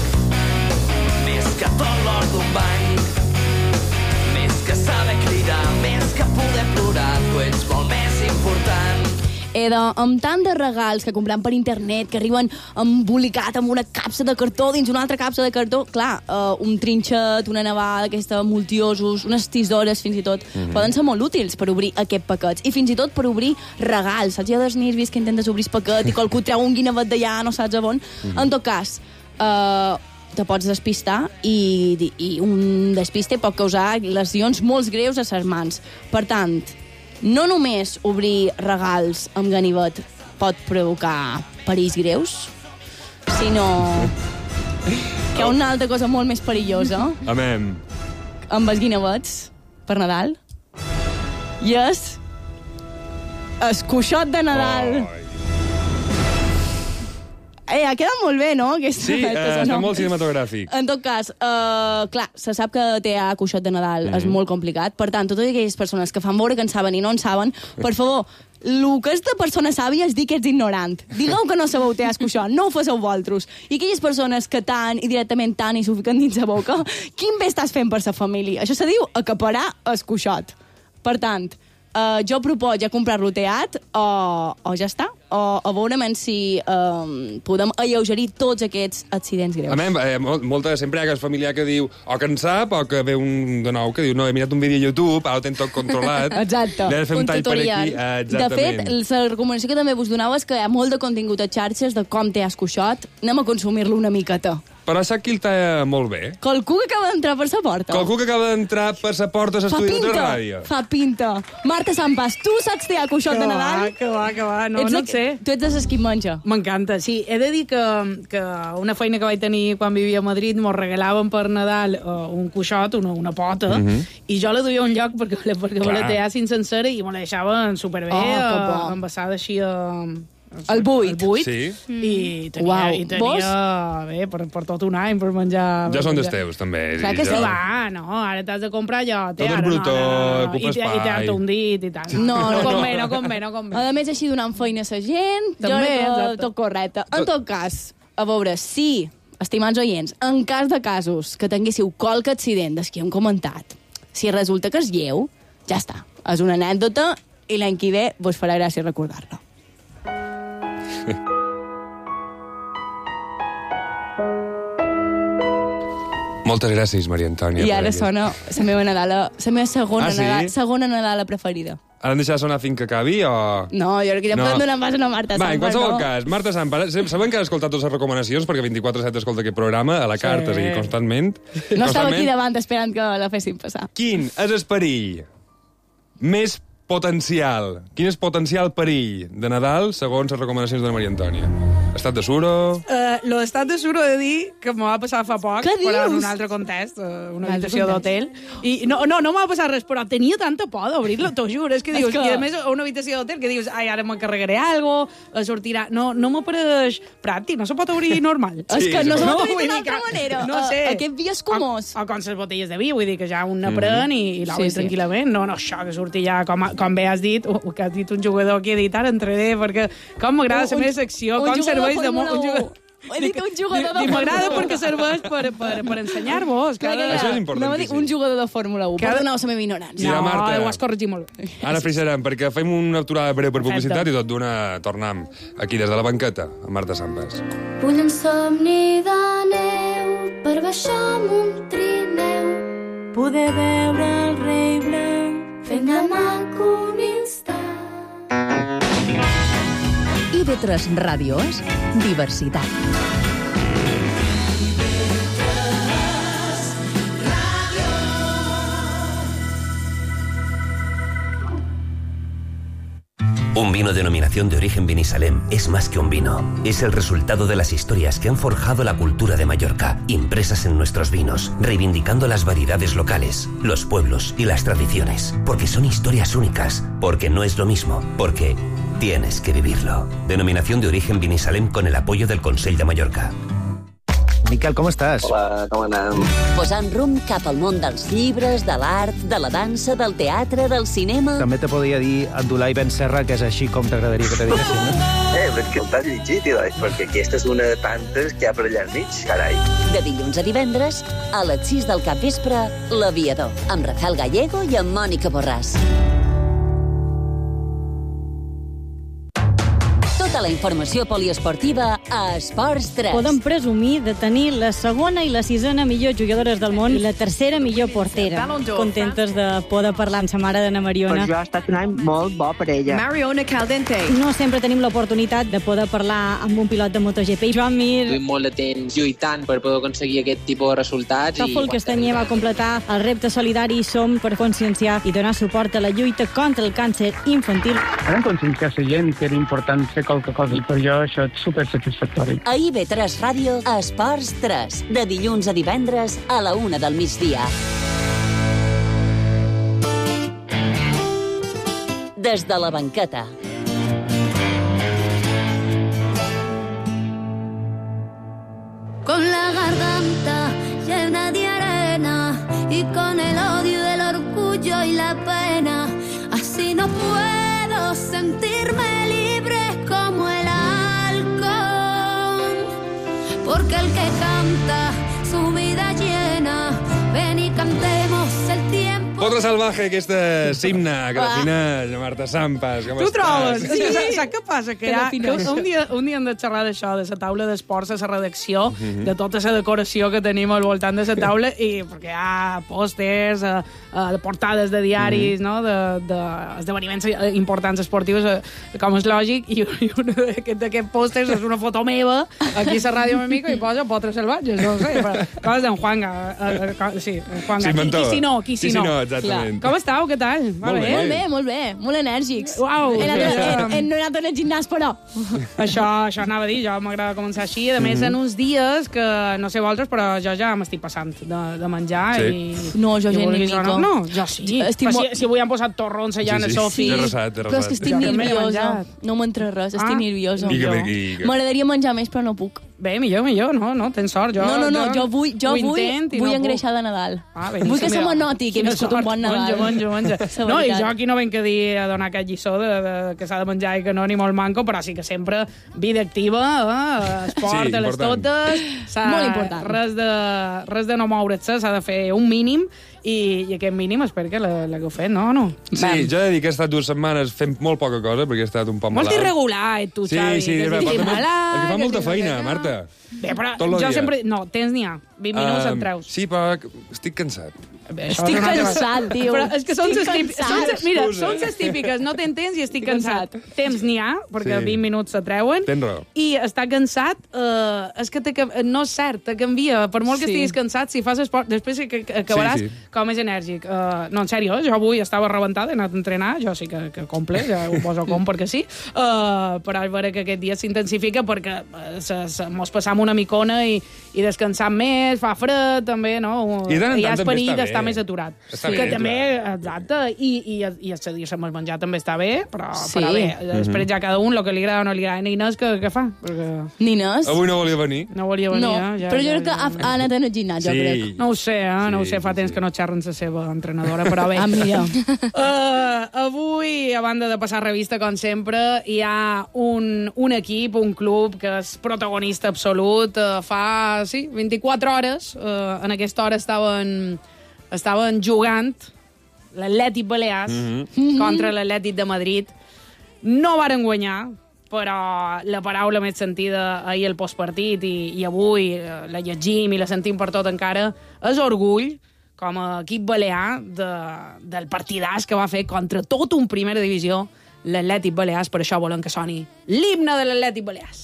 més que tot l'or d'un banc, més que saber cridar, més que poder plorar, tu ets molt més important. He de, amb tant de regals que comprem per internet, que arriben embolicat amb una capsa de cartó dins una altra capsa de cartó, clar, uh, un trinxet, una nevada, aquesta multiosos, unes tisores, fins i tot, Mhm. poden ser molt útils per obrir aquests paquets. I fins i tot per obrir regals. Saps? Hi ha dels nervis que intentes obrir el paquet i qualcú treu un guinevet d'allà, no saps on. Mhm. En tot cas, uh, te pots despistar i, i un despiste pot causar lesions molt greus a les mans. Per tant, no només obrir regals amb ganivet pot provocar perills greus, sinó que hi ha una altra cosa molt més perillosa Amem. amb els guinevets per Nadal, i és el coixot de Nadal. Oh. Eh, ha quedat molt bé, no? Aquests Sí, efectes, eh, o està no? molt cinematogràfic. En tot cas, uh, clar, se sap que té a coixot de Nadal, mm. és molt complicat. Per tant, totes aquelles persones que fan veure que en saben i no en saben, per favor, el que és de persona sàvia és dir que ets ignorant. Digueu que no sabeu té coixot, no ho faceu vosaltres. I aquelles persones que tant i directament tant i s'ho fiquen dins la boca, quin bé estàs fent per sa família? Això se diu acaparar el coixot. Per tant, Uh, jo proposo ja comprar-lo teat o, o ja està, o a veure si um, podem alleugerir tots aquests accidents greus. Amem, eh, mol- molta, sempre hi ha el familiar que diu o que en sap o que ve un de nou que diu no, he mirat un vídeo a YouTube, ara ho tens tot controlat. Exacte. Li he de fer un, tall per aquí. Eh, De fet, la recomanació que també vos donava és que hi ha molt de contingut a xarxes de com té escoixot. Anem a consumir-lo una miqueta. Però sap qui el talla molt bé? Qualcú que acaba d'entrar per sa porta. Qualcú que acaba d'entrar per sa porta a Fa l'estudi de pinta, ràdio. fa pinta. Marta Sampas, tu saps té coixot Que de va, Nadal? que va, que va, no, Ets no de- et sé. Tu ets de les qui menja. M'encanta, sí. He de dir que, que una feina que vaig tenir quan vivia a Madrid mos regalaven per Nadal uh, un coixot, una, una pota, Mhm. i jo la duia a un lloc perquè, perquè me la Clar. teassin sencera i me la deixaven superbé, Oh, que uh, bo. envasada així a... El buit. El buit. Sí. I tenia, Uau. i tenia bé, per, per tot un any, per menjar... Ja per són dels menjar. teus, també. Clar i que sí, jo- va, no, ara t'has de comprar jo. Té, Tot és ara, brutó, no, no, no, ocupa I te- I espai. t'has un dit i tal. No, no, convé, no convé, no convé. A més, així donant feina a la gent, També, jo crec que exacte. tot correcte. En tot cas, a veure, si, estimats oients, en cas de casos que tinguéssiu qualque accident des que hem comentat, si resulta que és lleu, ja està. És una anècdota i l'any que ve vos farà gràcia recordar-lo. Moltes gràcies, Maria Antònia. I per ara aquest- sona la meva Nadala, la meva segona, Ah, sí? Nadala, segona Nadala preferida. Ara hem deixat sonar fins que acabi o...? No, jo crec que ja No. podem donar pas a una Marta Va, en Sampas, qualsevol no? cas, Marta Sampas, sabem que has escoltat totes les recomanacions perquè vint-i-quatre set escolta aquest programa a la carta, Sí. sí. constantment. No estava constantment. aquí davant esperant que la fessin passar. Quin és el perill més potencial? Quin és potencial perill de Nadal segons les recomanacions de la Maria Antònia? Estat de suro... Uh, lo d'estat de suro he de dir que m'ho va passar fa poc, Què però en dius? un altre context, uh, una Un altre habitació context. d'hotel. I no, no, no m'ha passat res, però tenia tanta por d'obrir-lo, t'ho juro. És que És dius, que- i a més una habitació d'hotel que dius, ai, ara m'encarregaré algo, sortirà... No, no m'apareix pràctic, no se pot obrir normal. És que no se pot obrir vull d'una dir que- altra manera. No sé. Uh, aquest vi escumós. O, o com les botelles de vi, vull dir que ja un ne pren i, i l'obri Sí, sí. tranquil·lament. No, no, això que surti ja, com, com bé has dit, o, o que has dit un jugador aquí a dit, ara entraré, perquè com m'agrada Un- la meva un- secció, un com jugador serveix de de molt... Fórmula Un jugador... u. He dit un jugador de M'agrada perquè serveix per, per, per ensenyar-vos. Clar, clar, clar. Això és important. No, dir un jugador de Fórmula un. Cada- Perdoneu la meva ignorància. Mira, Marta. No, ho has corregit molt bé. Ara frixarem, perquè fem una aturada breu per publicitat i tot d'una tornem aquí des de la banqueta, amb Marta Sampas. Vull un somni de neu per baixar amb un trineu, poder veure el rei blanc fent de maco un instant. I ve tres Ràdio és diversitat. Un vino denominación de origen Vinisalem es más que un vino. Es el resultado de las historias que han forjado la cultura de Mallorca, impresas en nuestros vinos, reivindicando las variedades locales, los pueblos y las tradiciones. Porque son historias únicas, porque no es lo mismo, porque tienes que vivirlo. Denominación de origen Vinisalem con el apoyo del Consell de Mallorca. Miquel, com estàs? Hola, com anem? Posant rumb cap al món dels llibres, de l'art, de la dansa, del teatre, del cinema... També te podria dir Abdulai Ben Serra, que és així com t'agradaria que te diguessin, no? Eh, però és que el t'has llegit, Ilai, perquè aquesta és una de tantes que hi ha per allà al mig, carai. De dilluns a divendres, a les sis del capvespre, L'Aviador, amb Rafael Gallego i amb Mònica Borràs. Tota la informació poliesportiva a Esports tres. Podem presumir de tenir la segona i la sisena millor jugadores del món i la tercera millor portera. Contentes de poder parlar amb sa mare d'Anna Mariona. Per jo ha estat un any molt bo per ella. Mariona Caldente. No sempre tenim l'oportunitat de poder parlar amb un pilot de MotoGP. Joan Mir. Duim molt de temps lluitant per poder aconseguir aquest tipus de resultats. Tòfol Castanyer va completar el repte solidari Som per conscienciar i donar suport a la lluita contra el càncer infantil. Vam conscienciar la gent que era important fer qualque cosa i per jo això és supersatisfactori. A I V tres Ràdio, Esports tres, de dilluns a divendres a la una del migdia. Des de la banqueta. Con la garganta llena de arena y con el odio, el orgullo y la pena, así no puedo sentirme libre como el halcón, porque el que canta su vida llena, ven y cantemos el tiempo. Potro Salvaje, aquesta simna que defineix Marta Sampas. Com Tu estàs? trobes? És que saps, saps què passa? Que, Que ja, defineix. que un, dia, un dia hem de xerrar d'això, de la taula d'esports, de la redacció, Mhm. de tota la decoració que tenim al voltant de la taula, i perquè hi ha pòsters, eh, eh, portades de diaris, Mhm. no? de, de esdeveniments importants esportius, eh, com és lògic, i, i un d'aquests pòsters és una foto meva, aquí a la ràdio una mica, i posa Potres Salvatges, no ho sé, però coses d'en Juanga. Eh, eh, sí, en Juanga. Sí, Qui, mentó. qui si no, qui si, Qui si no. no, exactament. Clar. Com estàu? Què tal? Va Molt bé? Molt bé, molt bé, molt enèrgics. Uau, He anat, que- he, he, no he anat al gimnàs, però... Això, això anava a dir, jo m'agrada començar així. A més, Mhm. en uns dies que, no sé vosaltres, però jo ja m'estic passant de, de menjar Sí. i... No, jo i ja ni vulguis o mica. no. No, jo sí. Estic Però molt- si, si avui han posat torrons allà Sí, en sí. Sofi... T'he resat, t'he Però és que estic Jo també he nerviosa. menjat. No m'entra res, estic Ah. nerviosa. I que- i que- M'agradaria menjar més, però no puc. Bé, millor, millor, no, no, tens sort. Jo, no, no, no, jo vull, jo ho vull, intent i vull no engreixar de Nadal. Ah, vull que se mira. me noti que he Quina viscut un sort. bon Nadal. Monja, monja, monja. La No, i veritat. jo aquí no venc a dir a donar aquest lliçó de, de, que s'ha de menjar i que no, ni molt manco, però sí que sempre vida activa, eh, esport Sí, a les important. totes. s'ha- Molt important. Res de, res de no moure's-se, s'ha de fer un mínim, i, i aquest mínim espero que l'hagueu fet, no? no? Sí, jo he de dir que he estat dues setmanes fent molt poca cosa, perquè he estat un poc Molt malalt. irregular, eh, tu, Sí, Xavi. sí, que és veritat, estic però també- malalt, és que fa que molta estic feina, allà. Marta. Bé, però Tot el jo dia. sempre... No, temps n'hi ha. vint minuts Ah, et treus. Sí, però estic cansat. Bé, això Estic és una altra cansat, cosa. diu. Però és que són Estic les típiques... cansat. Són, les- mira, Excusa. són les típiques. No tens temps i estic Estic cansat. Temps n'hi ha, perquè Sí. vint minuts se treuen. Tens raó. I estar cansat, eh, és que te, ca- no és cert, te canvia. Per molt que Sí. estiguis cansat, si fas esport, després sí que que acabaràs Sí, sí. com més enèrgic. Uh, no, en sèrio, jo avui estava rebentada, he anat a entrenar, jo sí que, que comple, ja ho poso com perquè sí, uh, però és vera que aquest dia s'intensifica perquè uh, se, se, mos passam una micona i, i descansam més, fa fred també, no? I de tant en Hi ha tant també esperit està bé. d'estar està més aturat. Està que bé, també, exacte, i, i, i el cedir-se amb el menjar també està bé, però, Sí. però bé, Mhm. després ja cada un, el que li agrada o no li agrada. Ni Inés, què, què fa? Perquè... Nines? Avui no volia venir. No volia venir, No, eh? Ja, però jo ja, crec que ha, ha anat en el gimnàs, jo Sí. crec. No ho sé, eh? No ho sé, fa temps que no xerren la seva entrenadora, però bé. Ah, mira. Uh, avui, a banda de passar revista, com sempre, hi ha un, un equip, un club que és protagonista absolut. Uh, fa, sí, vint-i-quatre hores, uh, en aquesta hora estaven, estaven jugant l'Atlètic Balears Mhm. contra l'Atlètic de Madrid. No varen guanyar, però la paraula més sentida ahir al postpartit i, i avui eh, la llegim i la sentim per tot encara, és orgull com a equip balear de, del partidàs que va fer contra tot un primera divisió l'Atlètic Balears. Per això volen que soni l'himne de l'Atlètic Balears.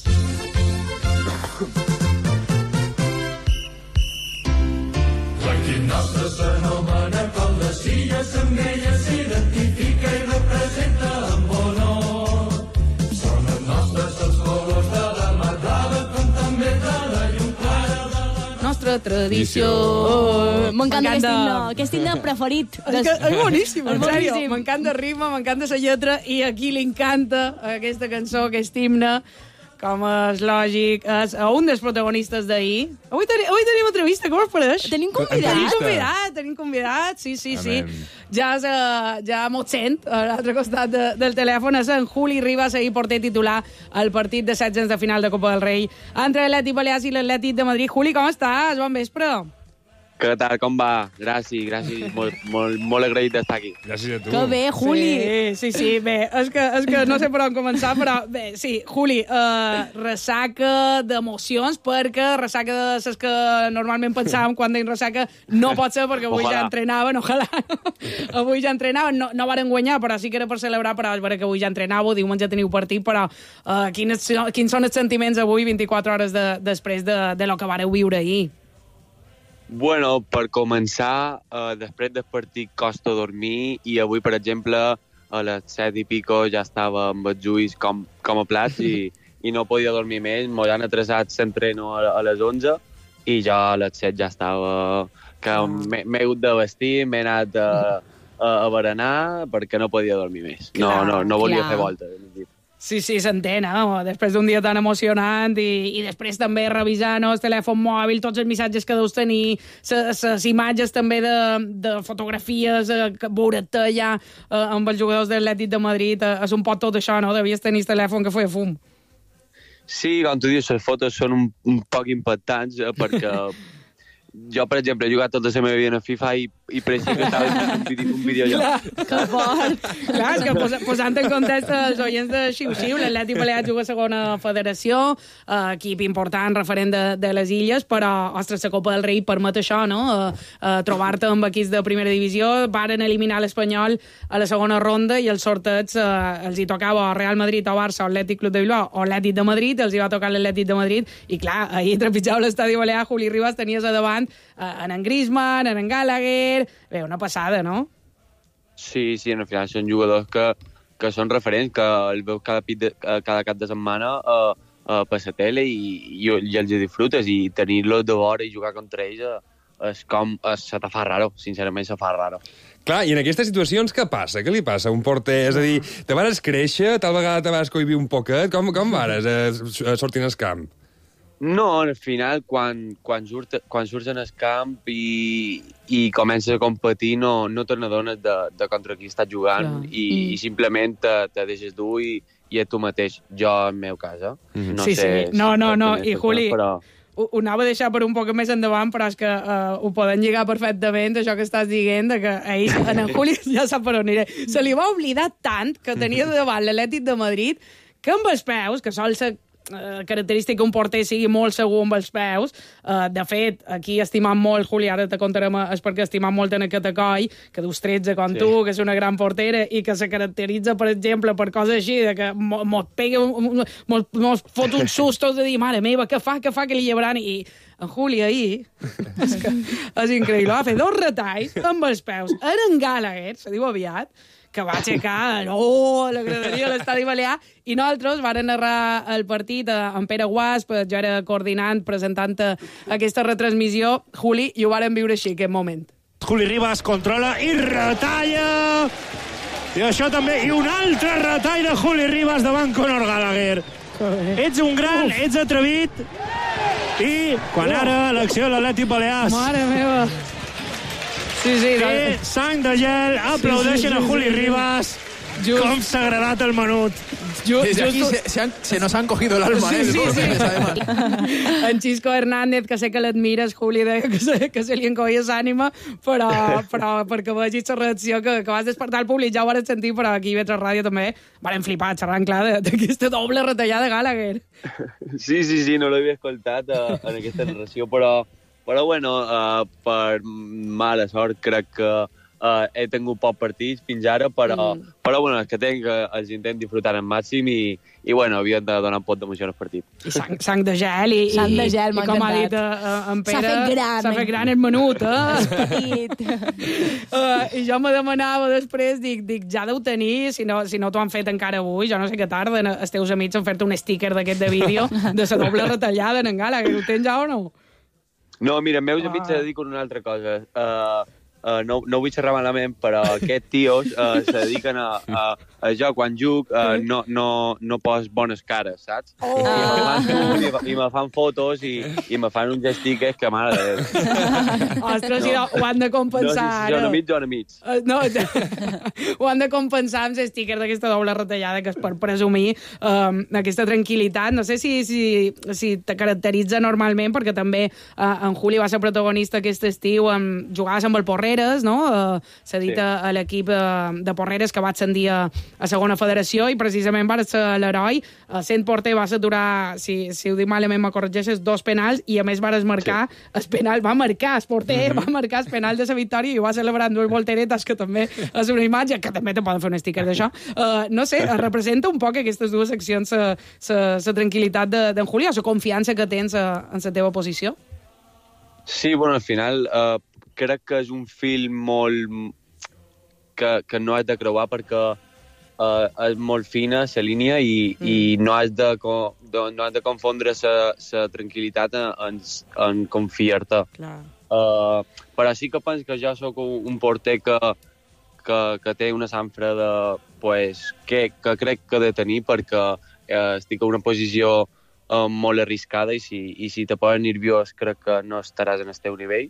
L'equip nostre s'anomena com les illes, amb ella s'identifica i representa amb honor. Són els nostres els colors de la matada, com també de la llum clara de la... Nostra tradició. Oh, M'encanta aquest M'encanta. himne, aquest himne preferit. És, que és boníssim, en És sèrio. boníssim. M'encanta el ritme, m'encanta la lletra, i a qui li encanta aquesta cançó, aquest himne, com és lògic, és un dels protagonistes d'ahir. Avui, teni, avui tenim entrevista, com us pareix? Tenim Tenim convidat. convidat, tenim convidat, sí, sí, sí. Amén. Ja, és, uh, ja mos sent a l'altre costat de, del telèfon. És en Juli Ribas, ahir porter titular al partit de setzents de final de Copa del Rei entre l'Atlètic Balears i l'Atlètic de Madrid. Juli, com estàs? Bon vespre. Què tal, com va? Gràcies, gràcies. Molt, molt, molt agraït d'estar aquí. Gràcies a tu. Que bé, Juli. Sí, sí, sí, bé, és que, és que no sé per on començar, però bé, sí, Juli, uh, ressaca d'emocions, perquè ressaca de les que normalment pensàvem quan deim ressaca no pot ser, perquè avui Ojalà. ja entrenaven, ojalà, avui ja entrenaven, no, no varen guanyar, però sí que era per celebrar, però és vera que avui ja entrenàveu, diumenge teniu partit, però uh, quins, quins són els sentiments avui, vint-i-quatre hores de, després de, de lo que vareu viure ahir? Bueno, per començar, eh, després del partit costa dormir i avui, per exemple, a les set i pico ja estava amb els ulls com, com a plats i, i no podia dormir més. M'ho han atrasat l'entreno a, a les onze i jo a les set ja estava... que m'he m'he hagut de vestir, m'he anat a, a, a berenar perquè no podia dormir més. No, Clar, no, no volia clar. fer voltes. Sí, sí, s'entén, eh? Després d'un dia tan emocionant i, i després també revisar no, el telèfon mòbil, tots els missatges que deus tenir, les imatges també de, de fotografies, eh, que veure-te allà eh, amb els jugadors de l'Atlètic de Madrid, eh, és un pot tot això, no? Devies tenir el telèfon que feia fum. Sí, com tu dius, les fotos són un, un poc impactants eh, perquè jo, per exemple, he jugat tota la meva vida a FIFA i, i pareixia que estava en un, vídeo, un videojoc. Que fort. Clar, és que posa, posant en context els oients de Xiu-Xiu, l'Atlètic Balears juga a segona federació, eh, equip important, referent de, de les illes, però, ostres, la Copa del Rei permet això, no? Eh, eh, trobar-te amb equips de primera divisió, varen eliminar l'Espanyol a la segona ronda i els sorteig eh, els hi tocava o Real Madrid o Barça o Atlètic Club de Bilbao o Atlètic de Madrid, els hi va tocar l'Atlètic de Madrid, i clar, ahir trepitjava l'estadi balear, Juli Ribas, tenies a davant eh, en en Griezmann, en en Gallagher... Bé, una passada, no? Sí, sí, al final són jugadors que, que són referents, que el veus cada, pit de, cada cap de setmana uh, uh, per la tele i, i, i els disfrutes, i tenir-los de vora i jugar contra ells uh, és com... Es, se te fa raro, sincerament se fa raro. Clar, i en aquestes situacions què passa? Què li passa a un porter? És a dir, te vares créixer, tal vegada te vas cohibir un poquet? Com, com vares eh, sortint al camp? No, al final, quan, quan, surt, quan surts en el camp i, i comences a competir, no, no te n'adones de, de contra qui estàs jugant Clar. i, Mm. i simplement te, te deixes dur i, i és tu mateix. Jo, en meu cas, eh? Mm-hmm. No sí, sé sí. No, no, no. exactament I, per Juli, què, però... ho, ho anava a deixar per un poc més endavant, però és que uh, ho poden lligar perfectament, això que estàs dient, de que ahir, en el Juli ja sap per on aniré. Se li va oblidar tant que tenia davant l'Atlètic de Madrid que amb els peus, que sol ser Uh, característica que un porter sigui molt segur amb els peus. Uh, de fet, aquí estimam molt, Juli, ara te contarem, és perquè estimam molt en aquest Catacoi, que dus tretze com sí. tu, que és una gran portera i que se caracteritza, per exemple, per coses així, de que mos pega, mos, mos fot un susto de dir, mare meva, què fa, què fa, que li llevaran? I en Juli ahir, és, que, és increïble, va fer dos retalls amb els peus. Era en Gallagher, se diu aviat, que va aixecar oh, la graderia a l'estadi balear, i nosaltres varen narrar el partit amb Pere Guasp, jo era coordinant, presentant aquesta retransmissió, Juli, i ho varen viure així, aquest moment. Juli Rivas controla i retalla. I això també. I un altre retall de Juli Rivas davant Conor Gallagher. Ets un gran, ets atrevit. I quan ara l'acció de l'Atlètic Balears. Mare meva. Sí, sí. Que sang de gel, aplaudeixen sí, sí, sí, a Juli sí, Rivas. Just. Com s'ha agradat el menut. Just, Desde aquí se, se, han, se nos han cogido el alma, sí, ¿eh? Sí, sí. Meses, además. En Xisco Hernández, que sé que l'admires, Juli, deia que se, que se li encoies ànima, però, però perquè vegis la reacció que, que vas despertar el públic, ja ho vas sentir, però aquí a Vetres Ràdio també varen flipar, xerrant clar d'aquesta doble retallada de Gallagher. Sí, sí, sí, no l'havia escoltat uh, en aquesta narració, però, però bueno, uh, per mala sort crec que Uh, he tingut pocs partits fins ara, però, mm. però bueno, els que tenc uh, els intent disfrutar al màxim i, i bueno, havien de donar un pot d'emoció al partit. I sang, sang de gel i, sang de gel, i, i com ha dit uh, en Pere, s'ha fet gran, s'ha fet gran el menut, eh? uh, I jo me demanava després, dic, dic ja deu tenir, si no, si no t'ho han fet encara avui, jo no sé què tarden els teus amics en fer-te un sticker d'aquest de vídeo de la doble retallada en Gallagher, ho tens ja o no? No, mira, els meus ah. amics se dediquen a una altra cosa. Uh, Uh, no, no vull xerrar malament, però aquests tios uh, se dediquen a, a, a jo, quan juc, uh, no, no, no pos bones cares, saps? Oh. I, me fan, i, i me fan fotos i, i me fan uns stickers que, mare de Déu. Ostres, no. ho han de compensar. No, si jo no mig, jo no mig. Uh, no, ho han de compensar amb stickers d'aquesta doble retallada, que és per presumir um, aquesta tranquil·litat. No sé si, si, si te caracteritza normalment, perquè també uh, en Juli va ser protagonista aquest estiu, amb, jugaves amb el Porrer, no? Uh, s'ha dit sí. a, a l'equip uh, de Porreres que va ascendir a, a segona federació i precisament va ser l'heroi. Uh, sent porter va saturar, si, si ho dic malament me corregeixes, dos penals i a més va marcar sí. el penal, va marcar el porter, mm -hmm. va marcar el penal de la victòria i va celebrar dues volteretes, que també és una imatge que també te poden fer un sticker d'això. Uh, no sé, representa un poc aquestes dues accions la tranquil·litat d'en de, Juli o la confiança que tens a, en la teva posició? Sí, bueno, al final uh, crec que és un film molt que, que no has de creuar perquè uh, és molt fina la línia i, mm. i no has de, de, no has de confondre la tranquil·litat en, en confiar-te. Uh, però sí que penso que jo sóc un, un porter que, que, que té una sanfra de, pues, que, que crec que he de tenir perquè uh, estic en una posició uh, molt arriscada i si, i si te poses nerviós crec que no estaràs en el teu nivell.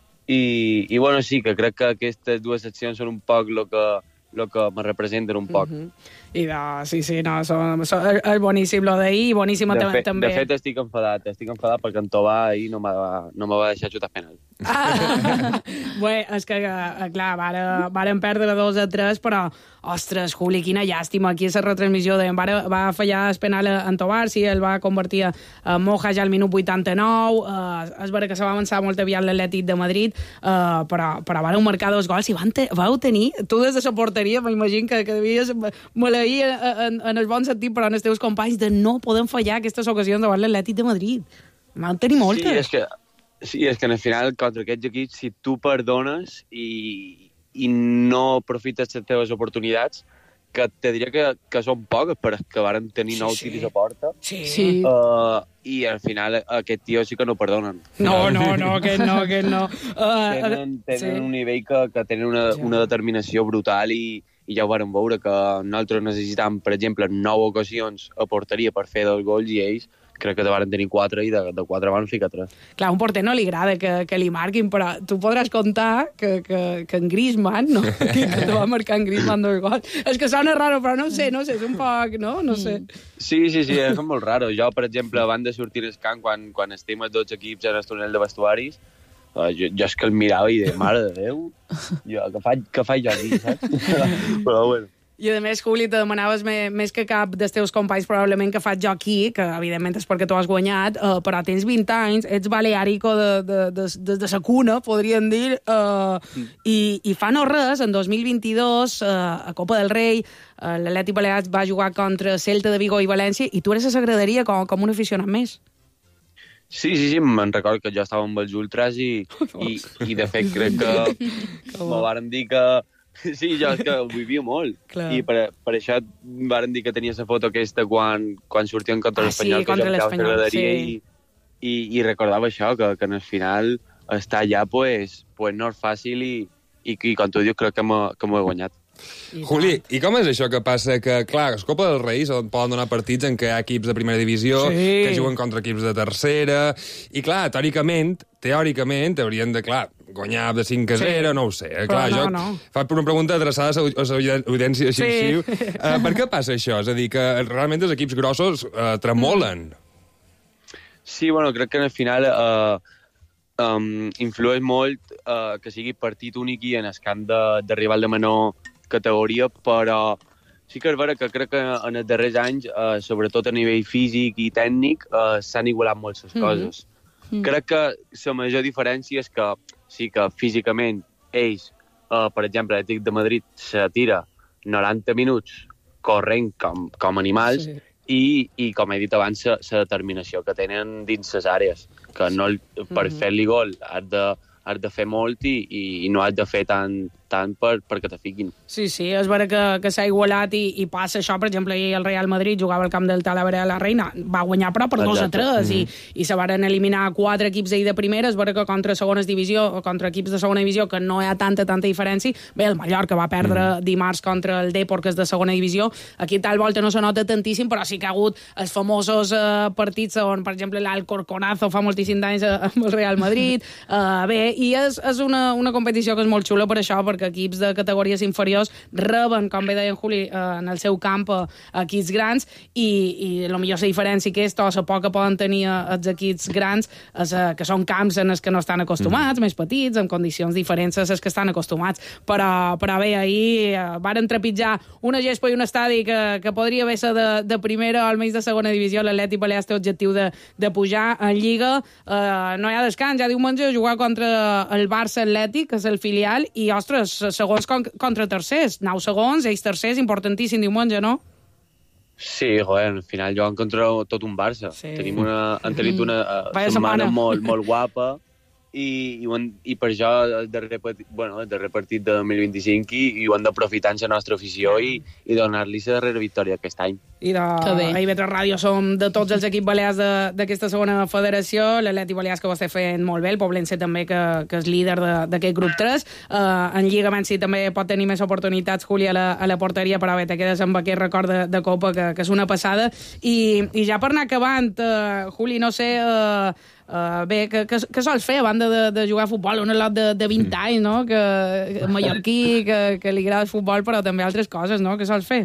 I, i bueno, sí, que crec que aquestes dues seccions són un poc el que, lo que me representen un poc. Mm-hmm. I de, sí, sí, no, són, són, és boníssim lo d'ahir i boníssima de fe, també. De fet, estic enfadat, estic enfadat perquè en Tobà ahir no me va, no me va deixar xutar penal. Ah, bé, és que, clar, varen, varen perdre dos a tres, però, ostres, Juli, quina llàstima. Aquí a la retransmissió de, va, va fallar el penal en Tobar, sí, el va convertir a Moja ja al minut vuitanta-nou, uh, és vera que se va avançar molt aviat l'Atlètic de Madrid, uh, però, però varen marcar dos gols i van te, vau tenir, tu des de la porteria, m'imagino que, que devies maleir en, en el bon sentit, però en els teus companys, de no podem fallar aquestes ocasions davant l'Atlètic de Madrid. Van tenir moltes. Sí, és que Sí, és que al final, contra aquests equips, si tu perdones i, i no aprofites les teves oportunitats, que te diria que, que són poques, però que varen tenir nou sí, tiris a porta. Sí. sí. Uh, I al final aquest tio sí que no perdonen. No, no, no, que no, que no. Uh, tenen tenen sí. un nivell que, que tenen una, sí. una determinació brutal i, i ja ho vàrem veure, que nosaltres necessitam, per exemple, nou ocasions a porteria per fer dos gols i ells crec que te van tenir quatre i de, de quatre van ficar tres. Clar, a un porter no li agrada que, que li marquin, però tu podràs comptar que, que, que en Griezmann, no? que, que te va marcar en Griezmann dos gols. És que sona raro, però no sé, no sé, és un poc, no? No sé. Sí, sí, sí, és molt raro. Jo, per exemple, abans de sortir al camp, quan, quan estem els dos equips en el túnel de vestuaris, uh, jo, jo és que el mirava i de mare de Déu, jo, que faig, que faig jo aquí, saps? Però bueno. I a més, Juli, te demanaves més, més que cap dels teus companys probablement que faig jo aquí, que evidentment és perquè tu has guanyat, uh, però tens vint anys, ets baleàrico de, de, de, de, de sa cuna, podríem dir, uh, mm. i, i fa no res, en dos mil vint-i-dos, uh, a Copa del Rei, uh, l'Atlètic Balears va jugar contra Celta de Vigo i València, i tu eres a la graderia com, com un aficionat més. Sí, sí, sí, me'n recordo que jo estava amb els ultras i, i, i de fet crec que me varen dir que sí, jo és que ho vivia molt. Clar. I per, per això varen dir que tenia la foto aquesta quan, quan sortien contra ah, l'Espanyol, sí, contra l'Espanyol, sí. I, i, i recordava això, que, que en el final estar allà pues, pues no és fàcil i, i, i com tu dius, crec que m'ho que m'ho he guanyat. I Juli, i com és això que passa que, clar, es Copa dels Reis poden donar partits en què hi ha equips de primera divisió Sí. que juguen contra equips de tercera, i clar, teòricament, teòricament, haurien de, clar, guanyar de cinc a zero, Sí. no ho sé. Eh? Però Clar, no, jo no. fa una pregunta adreçada a l'audiència Sí. xiu-xiu. Uh, per què passa això? És a dir, que realment els equips grossos uh, tremolen. Sí, bueno, crec que al final eh, um, influeix molt eh, que sigui partit únic i en el camp de, de rival de menor categoria, però sí que és vera que crec que en els darrers anys, eh, sobretot a nivell físic i tècnic, eh, s'han igualat molt les coses. Mm. Crec que la major diferència és que sí que físicament ells, eh, per exemple, l'Atlètic de Madrid se tira noranta minuts corrent com, com animals, Sí. i, i com he dit abans, la determinació que tenen dins les àrees, que no, per Mhm. fer-li gol has de, has de fer molt i, i, i no has de fer tant, tant per, perquè te fiquin. Sí, sí, és vera que, que s'ha igualat i, i passa això. Per exemple, ahir el Real Madrid jugava al camp del Talavera de la Reina, va guanyar però per dos a Exacte. tres Mhm. i, i se varen eliminar quatre equips ahir de primera. És vera que contra segones divisió o contra equips de segona divisió que no hi ha tanta, tanta diferència. Bé, el Mallorca va perdre Mhm. dimarts contra el Depor, que és de segona divisió. Aquí tal volta no se nota tantíssim, però sí que ha hagut els famosos eh, partits on, per exemple, l'Alcorconazo fa moltíssim d'anys eh, amb el Real Madrid. Eh, bé, i és, és una, una competició que és molt xula per això, perquè equips de categories inferiors reben, com bé deia en Juli, eh, en el seu camp eh, equips grans, i, i la millor diferència que és tota la por que poden tenir eh, els equips grans és, eh, que són camps en els que no estan acostumats, mm. més petits, amb condicions diferents a les que estan acostumats. Però, però bé, ahir eh, varen trepitjar una gespa i un estadi que, que podria haver ser de, de primera o almenys de segona divisió. L'Atlètic Balears té objectiu de, de pujar en Lliga. Eh, no hi ha descans, ja diumenge jugar contra el Barça Atlètic, que és el filial, i, ostres, segons con, contra tercers. Nou segons, ells tercers, importantíssim diumenge, no? Sí, joder, al final jugant contra tot un Barça. Sí. Tenim una, han tenit una uh, Vaya setmana setmana. molt, molt guapa i, i, ho han, i per això el darrer, partit, bueno, el darrer partit de dos mil vint-i-cinc i, i ho hem d'aprofitar en la nostra afició i, i donar-li la darrera victòria aquest any. I de, Que bé. a I V tres Ràdio som de tots els equips balears de- d'aquesta segona federació, l'Atlètic Balears que ho està fent molt bé, el Poblense també que, que és líder de- d'aquest grup tres, uh, en Lliga Mensi també pot tenir més oportunitats, Juli, a la, a la porteria, però bé, te quedes amb aquest record de, de Copa que, que és una passada, i, i ja per anar acabant, uh, Juli, no sé... Uh, Uh, bé, què que, que sols fer a banda de, de jugar a futbol? Un lot de, de vint anys, no? Que, que mallorquí, que, que li agrada el futbol, però també altres coses, no? Què sols fer?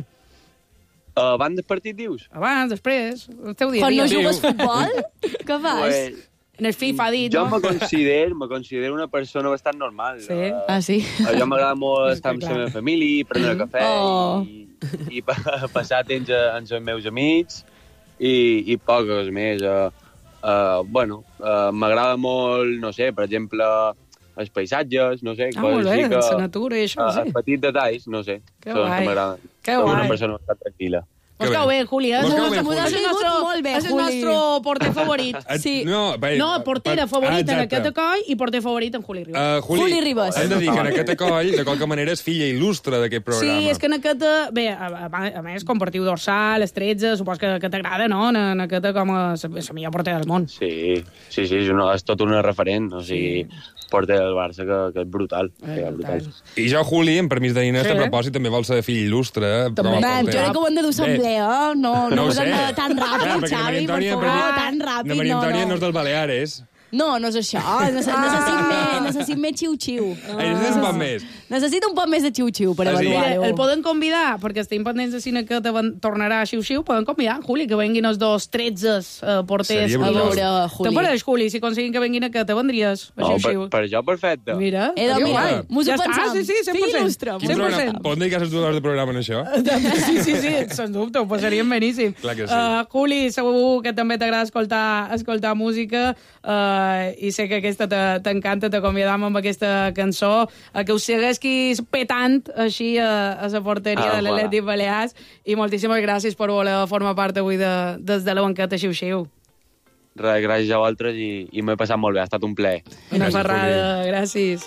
Uh, abans del partit, dius? Abans, després, el teu dia a Quan dia. no jugues futbol, què fas? Pues, En el FIFA ha dit, jo no? me considero, me considero una persona bastant normal. Sí. Uh, Ah, sí? A jo m'agrada molt És que estar amb la clar. meva família, prendre cafè Oh. i, i pa passar temps a- amb els meus amics i, i poques més. Uh, uh, bueno, uh, m'agrada molt, no sé, per exemple, els paisatges, no sé, Ah, molt coses bé, així que... la natura i això, uh, sí. Els petits detalls, no sé, Que són els guai. que m'agraden. Que Soc una guai. persona bastant tranquil·la. Mos cau bé, Juli, eh? Mos cau Mos bé, cau Juli. És el nostre, Molt bé, és el Juli. nostre porter favorit. Et- Sí. no, bé, no, portera per- favorit ah, en exacte. aquest acoll i porter favorit en Juli Ribas. Uh, Juli, Juli Ribas. hem de dir que en aquest acoll, de qualque manera, és filla il·lustre d'aquest programa. Sí, és que en aquest... Bé, a, a, a més, compartiu dorsal, les tretze, supos que, que t'agrada, no? En, en aquest com a la millor portera del món. Sí, sí, sí, és, una, és tot una referent, o sigui, porter del Barça que, que és brutal. Eh, que és brutal. I jo, Juli, en permís d'Inés, Sí. a propòsit, també vol ser fill il·lustre. eh, com a Man, porter. jo crec que ho hem de dur Bé, assemblea, eh? No, no, No ho us hem sé. de tan Clar, ràpid, perquè la Xavi, per Maria favor, Antònia, tan ràpid, La Maria no, Antònia no no. és dels Baleares. No, no és això. Necess Ah. necessit més, necessit més xiu-xiu. Ai, necessites un poc més. Necessita un poc més de xiu-xiu per Ah, sí? avaluar-ho. El poden convidar, perquè estem pendents de cine que te van- tornarà a xiu-xiu, poden convidar, Juli, que venguin els dos tretze uh, porters. Seria A brutal. veure, Juli. Te'n pareix, Juli, si aconseguim que venguin a que te vendries a No, per, xiu-xiu? per jo, perfecte. Mira, Eh, doncs seria mira, guai. mos ho ja està, pensam. sí, sí, cent per cent. Fill il·lustre. Quin cent per programa? cent. Poden dedicar les dues hores de programa en això? Sí, sí, sí, sens dubte, ho passaríem beníssim. Clar que sí. Uh, Juli, segur que també t'agrada escoltar, escoltar música uh, i sé que aquesta te- t'encanta, t'acomiadam amb aquesta cançó, uh, que us segueixis petant així a, a la porteria Ah, de l'Atlètic Balears i moltíssimes gràcies per voler formar part avui de, des de la banqueta Xiu-Xiu. Res, gràcies a vosaltres i, i m'he passat molt bé, ha estat un plaer. Una Gràcies, ferrada, gràcies.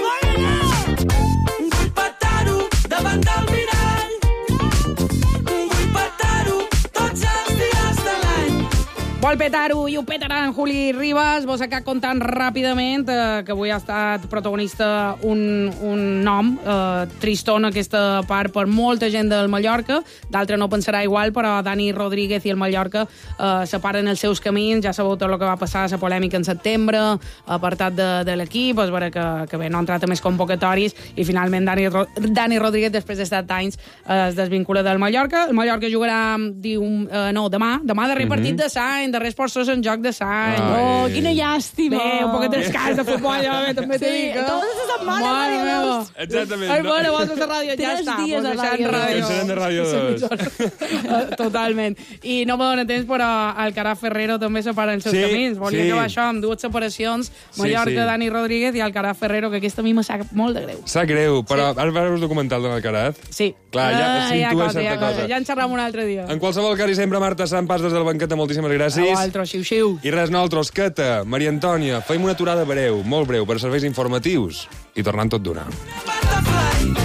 Un pataro davant del mirall, un Vol petar-ho i ho petaran Juli Rivas. Vos acá contant ràpidament eh, que avui ha estat protagonista un, un nom, eh, tristón aquesta part per molta gent del Mallorca, d'altre no pensarà igual, però Dani Rodríguez i el Mallorca eh, separen els seus camins. Ja sabeu tot el que va passar, la polèmica en setembre, apartat de, de l'equip, es veure que, que bé, no ha entrat a més convocatoris i finalment Dani, Dani Rodríguez, després de set anys, eh, es desvincula del Mallorca. El Mallorca jugarà, diu, eh, no, demà, demà darrer partit de l'any, darrers postos en joc de l'any. Oh, quina llàstima. Bé, un poquet d'escàs de futbol, ja bé, també t'he dit. Sí, totes les setmanes, Mare meva. Exactament. Ai, bueno, vols de ràdio, ja Tres està. dies a Ràdio dos. Deixarem de Ràdio dos. Totalment. I no me dóna temps, però Alcaraz Ferrero també separa els seus Sí, camins. Volia sí. acabar això amb dues separacions, Sí, Mallorca, sí. Dani Rodríguez i Alcaraz Ferrero, que aquesta a mi me sap molt de greu. Sap greu, però sí. Has veure el documental de l'Alcaraz? Sí. Clar, ja Ah, hi ha s'intua cosa, hi ha certa cosa. cosa. Ja en xerram un altre dia. En qualsevol cas, i sempre, Marta Sant, pas des del banquet, moltíssimes gràcies. A vosaltres, xiu-xiu. I res, nosaltres, Cata, Maria Antònia, feim una aturada breu, molt breu, per a serveis informatius, i tornant tot d'una.